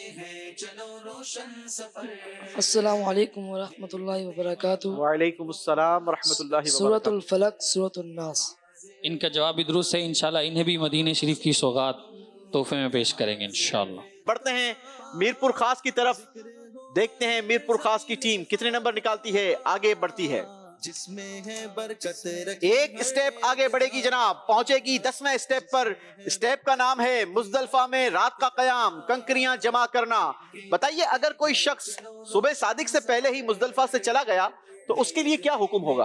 السلام علیکم ورحمۃ اللہ وبرکاتہ۔ وعلیکم السلام ورحمۃ اللہ وبرکاتہ۔ سورۃ الفلق، سورۃ الناس۔ ان کا جواب بھی درست ہے، انشاءاللہ انہیں بھی مدینہ شریف کی سوغات تحفے میں پیش کریں گے انشاءاللہ۔ بڑھتے ہیں میرپور خاص کی طرف، دیکھتے ہیں میرپور خاص کی ٹیم کتنے نمبر نکالتی ہے، آگے بڑھتی ہے۔ ایک اسٹیپ آگے بڑھے گی جناب، پہنچے گی دسویں اسٹیپ پر۔ اسٹیپ کا نام ہے مزدلفہ میں رات کا قیام، کنکریاں جمع کرنا۔ بتائیے اگر کوئی شخص صبح صادق سے پہلے ہی مزدلفہ سے چلا گیا تو اس کے لیے کیا حکم ہوگا؟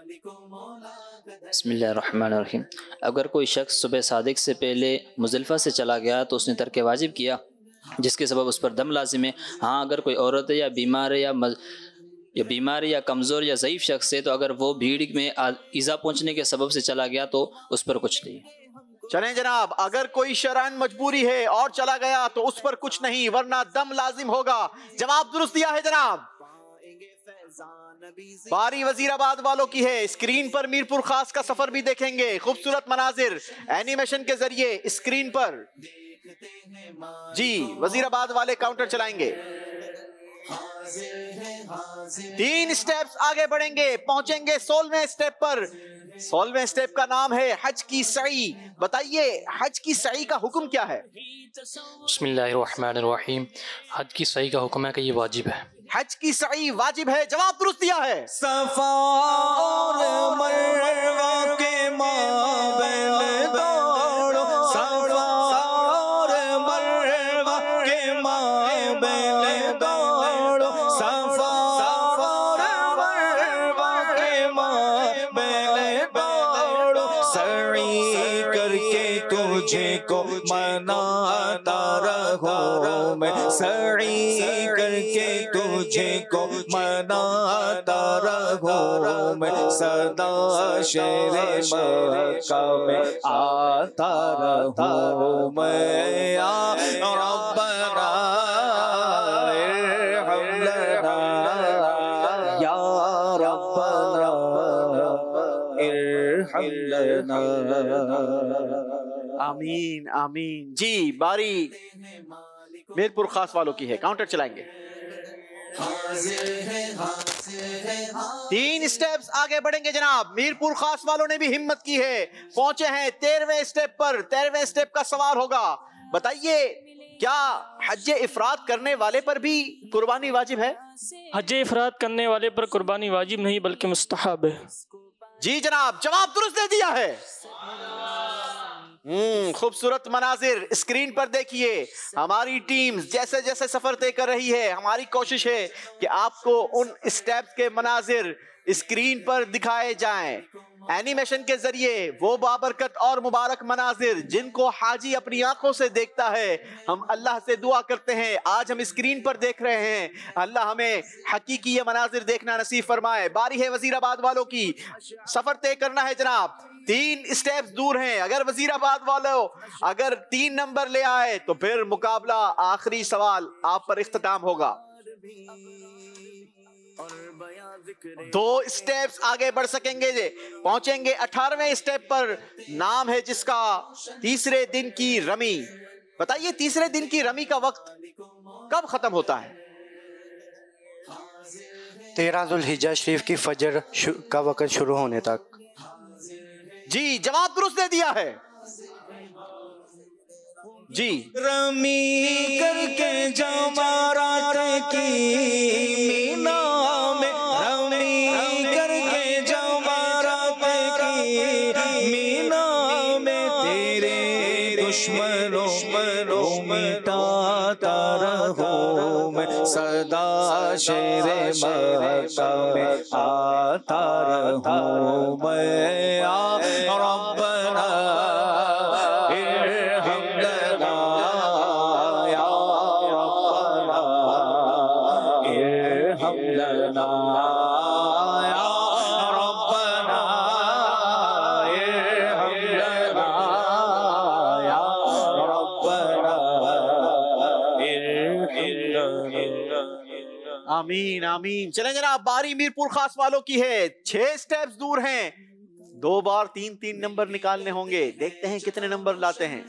بسم اللہ الرحمن الرحیم۔ اگر کوئی شخص صبح صادق سے پہلے مزدلفہ سے چلا گیا تو اس نے ترک واجب کیا، جس کے سبب اس پر دم لازم ہے۔ ہاں اگر کوئی عورت ہے یا بیمار ہے یا مز... یا بیمار یا کمزور یا ضعیف شخص ہے تو اگر وہ بھیڑ میں ایذا پہنچنے کے سبب سے چلا گیا تو اس پر کچھ نہیں۔ چلیں جناب، اگر کوئی شرعاً مجبوری ہے اور چلا گیا تو اس پر کچھ نہیں، ورنہ دم لازم ہوگا۔ جواب درست دیا ہے جناب۔ باری وزیر آباد والوں کی ہے، اسکرین پر میرپور خاص کا سفر بھی دیکھیں گے، خوبصورت مناظر اینیمیشن کے ذریعے اسکرین پر۔ جی وزیر آباد والے کاؤنٹر چلائیں گے، تین اسٹیپس آگے بڑھیں گے، پہنچیں گے سولہویں اسٹیپ پر۔ سولہویں اسٹیپ کا نام ہے حج کی سعی۔ بتائیے حج کی سعی کا حکم کیا ہے؟ بسم اللہ الرحمن الرحیم۔ حج کی سعی کا حکم ہے کہ یہ واجب ہے۔ حج کی سعی واجب ہے، جواب درست دیا ہے۔ صفا اور مروہ کے مابین دوڑو، صفا اور مروہ کے مابین دوڑو، صفا اور مروہ کے مابین دوڑو، سعی کر کے تجھے کو مناتا رہوں میں، سعی کر کے تجھے کو مناتا رہوں میں، صدا شہر مکہ میں آتا رہوں میں، یا ربنا ارحم لنا یا لنا. آمین آمین. جی باری میرپور خاص والوں کی ہے, کاؤنٹر چلائیں گے. تین سٹیپس آگے بڑھیں گے جناب. میرپور خاص والوں نے بھی ہمت کی ہے, پہنچے ہیں تیرہویں سٹیپ پر. تیرہویں سٹیپ کا سوال ہوگا, بتائیے کیا حج افراد کرنے والے پر بھی قربانی واجب ہے؟ حج افراد کرنے والے پر قربانی واجب نہیں بلکہ مستحب ہے. جی جناب, جواب درست دے دیا ہے. ہم خوبصورت مناظر اسکرین پر دیکھیے. ہماری ٹیم جیسے جیسے سفر طے کر رہی ہے, ہماری کوشش ہے کہ آپ کو ان اسٹیپس کے مناظر اسکرین پر دکھائے جائیں. اینیمیشن کے ذریعے وہ بابرکت اور مبارک مناظر جن کو حاجی اپنی آنکھوں سے دیکھتا ہے, ہم اللہ سے دعا کرتے ہیں آج ہم اسکرین پر دیکھ رہے ہیں, اللہ ہمیں حقیقی یہ مناظر دیکھنا نصیب فرمائے. باری ہے وزیر آباد والوں کی, سفر طے کرنا ہے جناب. تین اسٹیپس دور ہیں. اگر وزیر آباد والوں اگر تین نمبر لے آئے تو پھر مقابلہ آخری سوال آپ پر اختتام ہوگا. دو اسٹیپس آگے بڑھ سکیں گے, پہنچیں گے اٹھارہویں اسٹیپ پر. نام ہے جس کا تیسرے دن کی رمی. بتائیے تیسرے دن کی رمی کا وقت کب ختم ہوتا ہے؟ تیرہ ذوالحجہ شریف کی فجر کا وقت شروع ہونے تک. جی جواب درست دے دیا ہے. جی رمی کر کے جمارات کی مینا میں, رمی کر کے جمارات کی مینا میں, تیرے دشمنوں مٹاتا رہوں میں, صدا شیر مکہ میں آتا رہوں میں. یا ربنا ارحم لنا, یا ربنا ارحم لنا, یا ربنا ارحم لنا, یا ربنا ارحم لنا. آمین آمین. چلیں جناب, باری میرپور خاص والوں کی ہے. چھ سٹیپس دور ہیں, دو بار تین تین نمبر نکالنے ہوں گے. دیکھتے ہیں کتنے نمبر لاتے ہیں.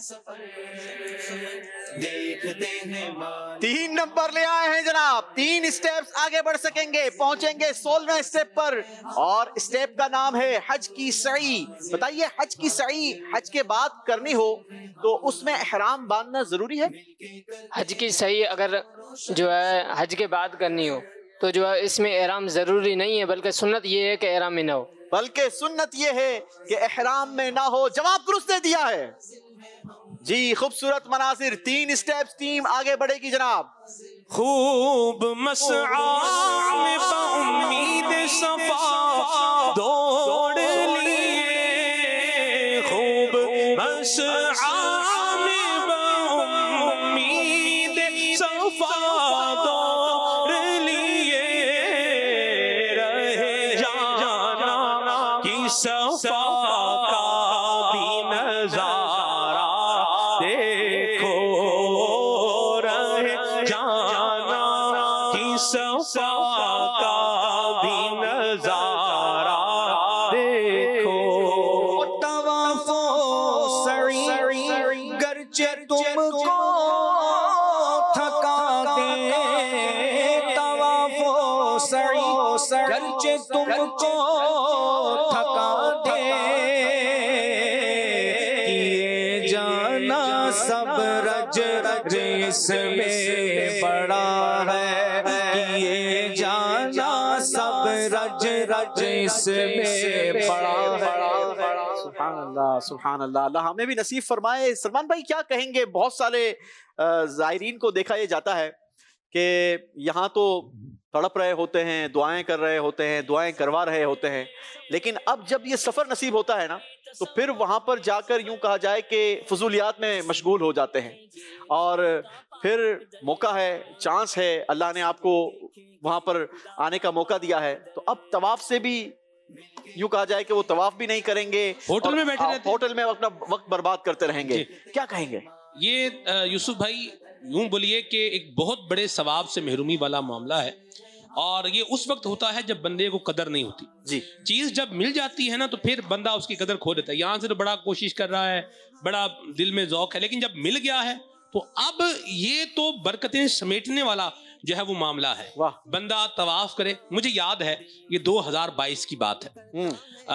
تین نمبر لے آئے ہیں جناب. تین سٹیپس آگے بڑھ سکیں گے, پہنچیں گے سولہویں سٹیپ پر, اور سٹیپ کا نام ہے حج کی سعی. بتائیے حج کی سعی حج کے بعد کرنی ہو تو اس میں احرام باندھنا ضروری ہے؟ حج کی سعی اگر جو ہے حج کے بعد کرنی ہو تو جو ہے اس میں احرام ضروری نہیں ہے, بلکہ سنت یہ ہے کہ احرام میں نہ ہو. بلکہ سنت یہ ہے کہ احرام میں نہ ہو. جواب درست دے دیا ہے. جی خوبصورت مناظر, تین سٹیپس ٹیم آگے بڑھے گی جناب. خوب مسعی میں بامید صفا دوڑ لیے, خوب مسعی میں بامید صفا دوڑ لیے, رہے جانا کی صفا کا بھی نظارہ دیکھو, رہے جانا کی صفا کا بھی نظارہ دیکھو. طواف و سعی گرچہ تم کو تھکا دے, طواف و سعی گرچہ تم کو تھکا دے, کیے جانا سب رج رج اس میں بڑا ہے, کیے جانا سب رج رج اس میں بڑا ہے. سبحان اللہ سبحان اللہ, اللہ ہمیں بھی نصیب فرمائے. سلمان بھائی کیا کہیں گے؟ بہت سارے زائرین کو دیکھا یہ جاتا ہے کہ یہاں تو تڑپ رہے ہوتے ہیں, دعائیں کر رہے ہوتے ہیں, دعائیں کروا رہے ہوتے ہیں, لیکن اب جب یہ سفر نصیب ہوتا ہے نا تو پھر وہاں پر جا کر یوں کہا جائے کہ فضولیات میں مشغول ہو جاتے ہیں, اور پھر موقع ہے, چانس ہے, اللہ نے آپ کو وہاں پر آنے کا موقع دیا ہے, تو اب طواف سے بھی یوں کہا جائے کہ وہ طواف بھی نہیں کریں گے, ہوٹل میں بیٹھے رہتے, ہوٹل میں اپنا وقت برباد کرتے رہیں گے. کیا کہیں گے؟ یہ یوسف بھائی یوں بولیے کہ ایک بہت بڑے ثواب سے محرومی والا معاملہ ہے. اور یہ اس وقت ہوتا ہے جب بندے کو قدر نہیں ہوتی جی چیز جب مل جاتی ہے نا تو پھر بندہ اس کی قدر کھو دیتا ہے. یہاں سے تو بڑا کوشش کر رہا ہے, بڑا دل میں ذوق ہے, لیکن جب مل گیا ہے تو اب یہ تو برکتیں سمیٹنے والا جو ہے وہ معاملہ ہے. بندہ طواف کرے. مجھے یاد ہے یہ دو ہزار بائیس کی بات ہے,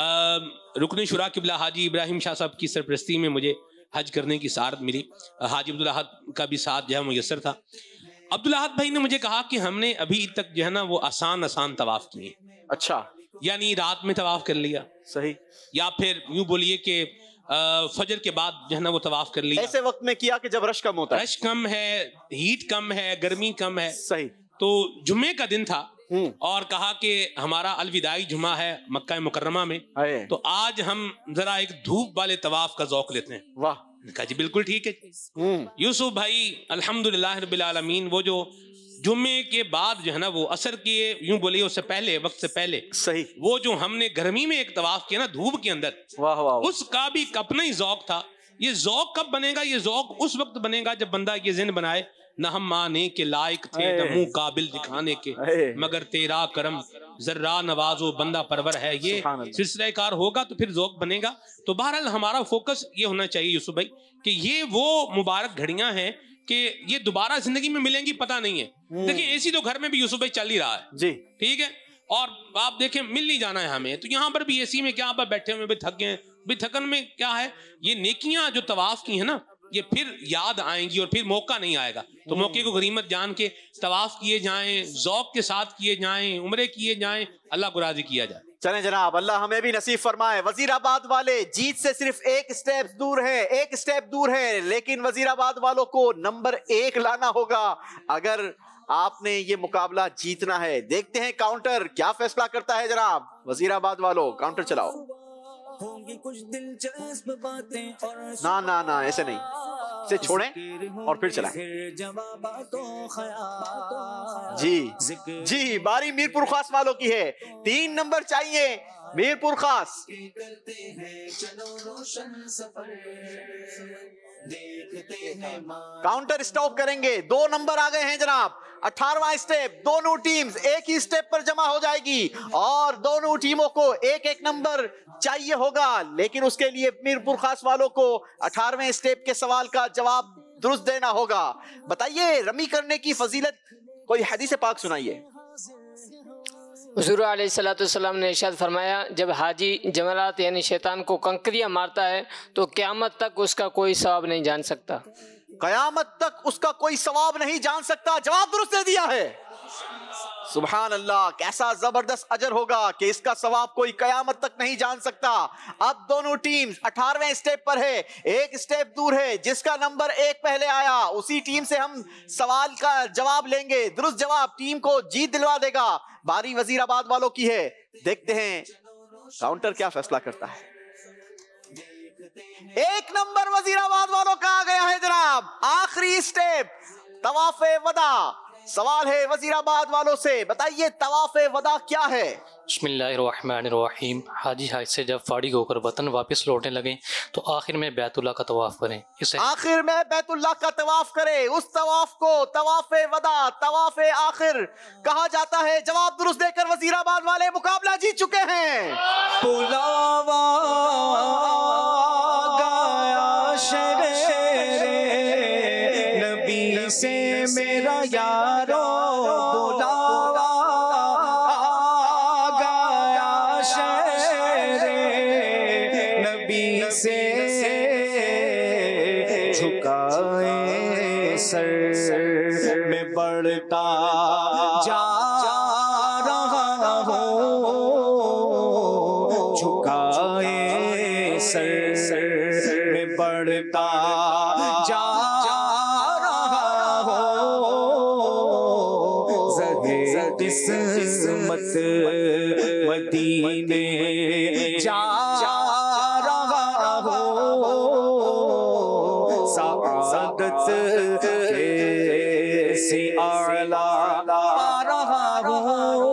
رکن شورا قبلہ حاجی ابراہیم شاہ صاحب کی سرپرستی میں مجھے حج کرنے کی سعادت ملی. حاجی عبدالاحد کا بھی ساتھ جو ہے میسر تھا. عبدالاحد بھائی نے مجھے کہا کہ ہم نے ابھی تک جو ہے نا وہ آسان آسان طواف کیے. اچھا, یعنی رات میں طواف کر لیا, صحیح, یا پھر یوں بولیے کہ فجر کے بعد جو ہے نا وہ طواف کر لیا. ایسے وقت میں کیا کہ جب رش کم ہوتا ہے, رش کم ہے, ہیٹ کم ہے, گرمی کم ہے. صحیح. تو جمعے کا دن تھا اور کہا کہ ہمارا الوداعی جمعہ ہے مکہ مکرمہ میں, تو آج ہم ذرا ایک دھوپ والے طواف کا ذوق لیتے ہیں. واہ, کہا جی بالکل ٹھیک ہے. یوسف بھائی الحمدللہ رب العالمین وہ جو جمعے کے بعد جو ہے نا وہ عصر کے یوں بولیے اس سے پہلے وقت سے پہلے صحیح وہ جو ہم نے گرمی میں ایک طواف کیا نا دھوپ کے اندر, واہ واہ, اس کا بھی اپنا ہی ذوق تھا. یہ ذوق کب بنے گا؟ یہ ذوق اس وقت بنے گا جب بندہ یہ ذہن بنائے نہ ہم مانے کے لائق تھے نہ منہ قابل دکھانے کے, مگر تیرا کرم ذرا نوازو بندہ پرور ہے. یہ سلسلہ کار ہوگا تو پھر ذوق بنے گا. تو بہرحال ہمارا فوکس یہ ہونا چاہیے یوسف بھائی کہ یہ وہ مبارک گھڑیاں ہیں کہ یہ دوبارہ زندگی میں ملیں گی پتہ نہیں ہے. دیکھیں اے سی تو گھر میں بھی یوسف بھائی چل ہی رہا ہے جی, ٹھیک ہے, اور آپ دیکھیں مل نہیں جانا ہے ہمیں, تو یہاں پر بھی اے سی میں کیا آپ بیٹھے ہوئے بھی تھک گئے, بھی تھکن میں کیا ہے, یہ نیکیاں جو طواف کی ہیں نا یہ پھر یاد آئیں گی اور پھر موقع نہیں آئے گا. تو موقع کو غنیمت جان کے طواف کیے جائیں, ذوق کے ساتھ کیے جائیں, عمرے کیے جائیں, اللہ کو راضی کیا جائے. چلیں جناب, اللہ ہمیں بھی نصیب فرمائے. وزیر آباد والے جیت سے صرف ایک سٹیپ دور ہیں, ایک سٹیپ دور ہیں, لیکن وزیر آباد والوں کو نمبر ایک لانا ہوگا اگر آپ نے یہ مقابلہ جیتنا ہے. دیکھتے ہیں کاؤنٹر کیا فیصلہ کرتا ہے. جناب وزیر آباد والوں کاؤنٹر چلاؤ. نہ نہ نہ ایسے نہیں, اسے چھوڑیں اور پھر چلائیں. جی جی, باری میرپور خاص والوں کی ہے. تین نمبر چاہیے میرپور خاص. کاؤنٹر اسٹاپ کریں گے. دو نمبر آ گئے ہیں جناب. اٹھارہواں اسٹیپ, دونوں ٹیمز ایک ہی اسٹیپ پر جمع ہو جائے گی اور دونوں ٹیموں کو ایک ایک نمبر چاہیے ہوگا, لیکن اس کے لیے میرپور خاص والوں کو اٹھارہویں اسٹیپ کے سوال کا جواب درست دینا ہوگا. بتائیے رمی کرنے کی فضیلت کوئی حدیث پاک سنائیے. حضور علیہ الصلوۃ والسلام نے ارشاد فرمایا جب حاجی جمرات یعنی شیطان کو کنکریاں مارتا ہے تو قیامت تک اس کا کوئی ثواب نہیں جان سکتا. قیامت تک اس کا کوئی ثواب نہیں جان سکتا. جواب درست دے دیا ہے. سبحان اللہ, کیسا زبردست اجر ہوگا کہ اس کا ثواب کوئی قیامت تک نہیں جان سکتا. اب دونوں ٹیمز اٹھارہویں اسٹیپ پر ہے, ایک اسٹیپ دور ہے. جس کا نمبر ایک پہلے آیا اسی ٹیم سے ہم سوال کا جواب لیں گے. درست جواب ٹیم کو جیت دلوا دے گا. باری وزیر آباد والوں کی ہے. دیکھتے ہیں کاؤنٹر کیا فیصلہ کرتا ہے. ایک نمبر وزیر آباد والوں کا آ گیا ہے جناب. آخری اسٹیپ طواف وداع. سوال ہے وزیر آباد والوں سے, بتائیے طواف وداع کیا ہے. بسم اللہ الرحمن الرحیم. حاجی حج سے جب فارغ ہو کر وطن واپس لوٹنے لگیں تو آخر میں بیت اللہ کا طواف کریں. اسے آخر میں بیت اللہ کا طواف کرے. اس طواف کو طواف وداع, طواف آخر کہا جاتا ہے. جواب درست دے کر وزیر آباد والے مقابلہ جیت چکے ہیں. بلاوا گایا شرے نبی سے میرا یارو, بلاوا گایا شرے نبی سے جھکائے سر میں بڑھتا جا رہا ہوں, جھکائے سر میں بڑھتا جا رہا ہوں, زہر قسمت مدینے جا رہا ہوں, سعادت کیسی اعلیٰ پا رہا ہوں,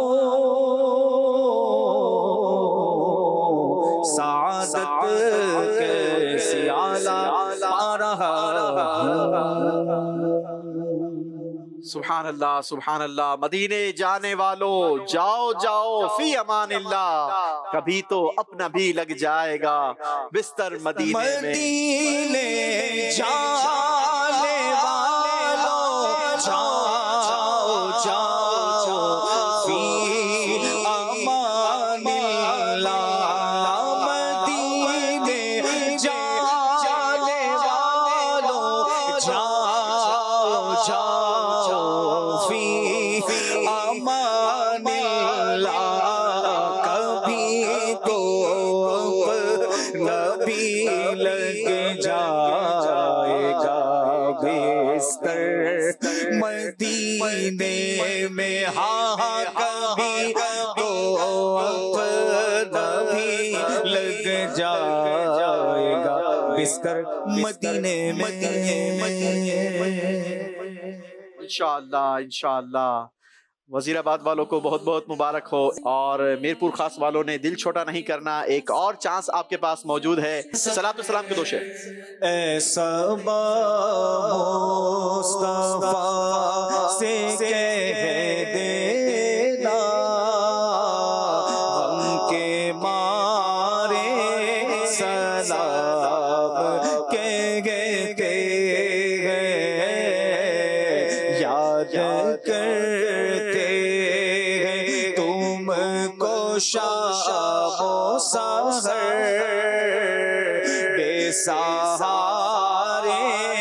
سعادت کیسی اعلیٰ پا رہا ہوں. سبحان اللہ سبحان اللہ. مدینے جانے والوں جاؤ جاؤ فی امان اللہ, کبھی تو اپنا بھی لگ جائے گا بستر مدینے میں. مدینے جانے والوں جاؤ جاؤ فی امان اللہ, مدینے جانے والوں جاؤ جاؤ فی امان اللہ, کبھی تو نبی لگ جائے گا بستر مدینے میں, ہاں کبھی تو نبی لگ جائے گا بستر مدینے میں. انشاءاللہ انشاءاللہ. وزیر آباد والوں کو بہت بہت مبارک ہو, اور میرپور خاص والوں نے دل چھوٹا نہیں کرنا, ایک اور چانس آپ کے پاس موجود ہے. صلاۃ السلام کے دو شعر. ایسا مصطفیٰ سے کہہ دینا غم کے مارے سلام کہتے ہیں, یاد کرتے ہیں تم کو شام و سحر, بے سہارے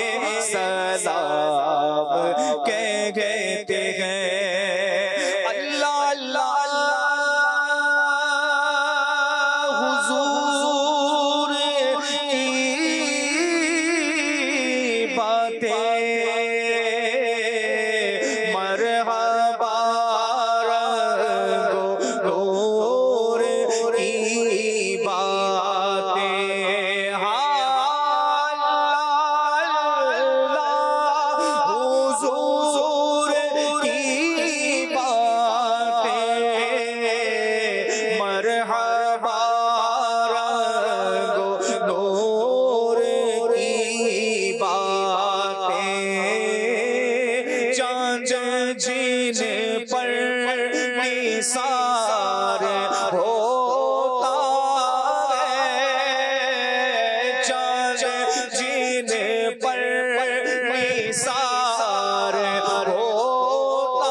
سلام کہتے ہیں. اللہ اللہ اللہ حضور کی باتیں مرحبا رنگ نور کی باتیں, حضور کی باتیں مرحبا رنگ نور کی باتیں, چاند جن پر نثار ہوتا ہے, چاند جن پر نثار ہوتا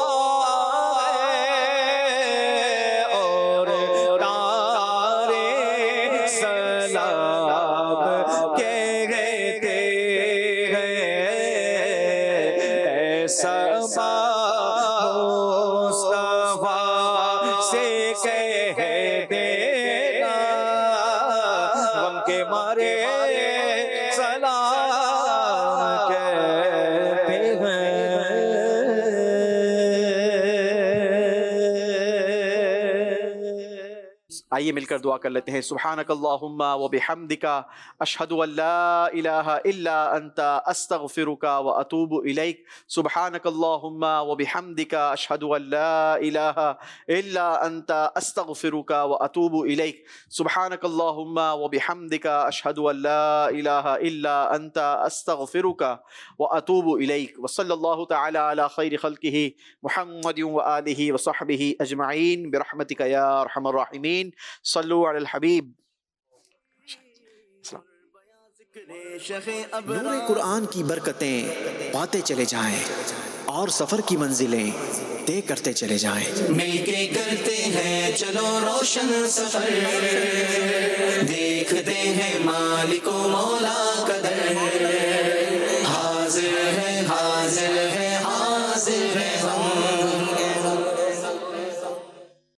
ہے, اور تارے سلام کہتے ہیں. ایسا مصطفیٰ سے کہہ دینا غم کے مارے سلام کہتے ہیں. آئیے مل کر دعا کر لیتے ہیں. سبحانک اللہم و بحمدک اشہد ان لا الہ الا انت استغفرک و اتوب الیک. سبحانک اللہم و بحمدک اشہد ان لا الہ الا انت استغفرک و اتوب الیک. سبحانک اللہم و بحمدک اشہد ان لا الہ الا انت استغفرک و اتوب الیک. وصلی اللہ تعالی علی خیر خلقہ محمد و آلہ و صحبہ اجمعین برحمتک یا ارحم الراحمین. صلو علی الحبیب. نور قرآن کی برکتیں پاتے چلے جائیں اور سفر کی منزلیں طے کرتے چلے جائیں. مل کے کرتے ہیں چلو روشن سفر, دیکھتے ہیں مالک و مولا کا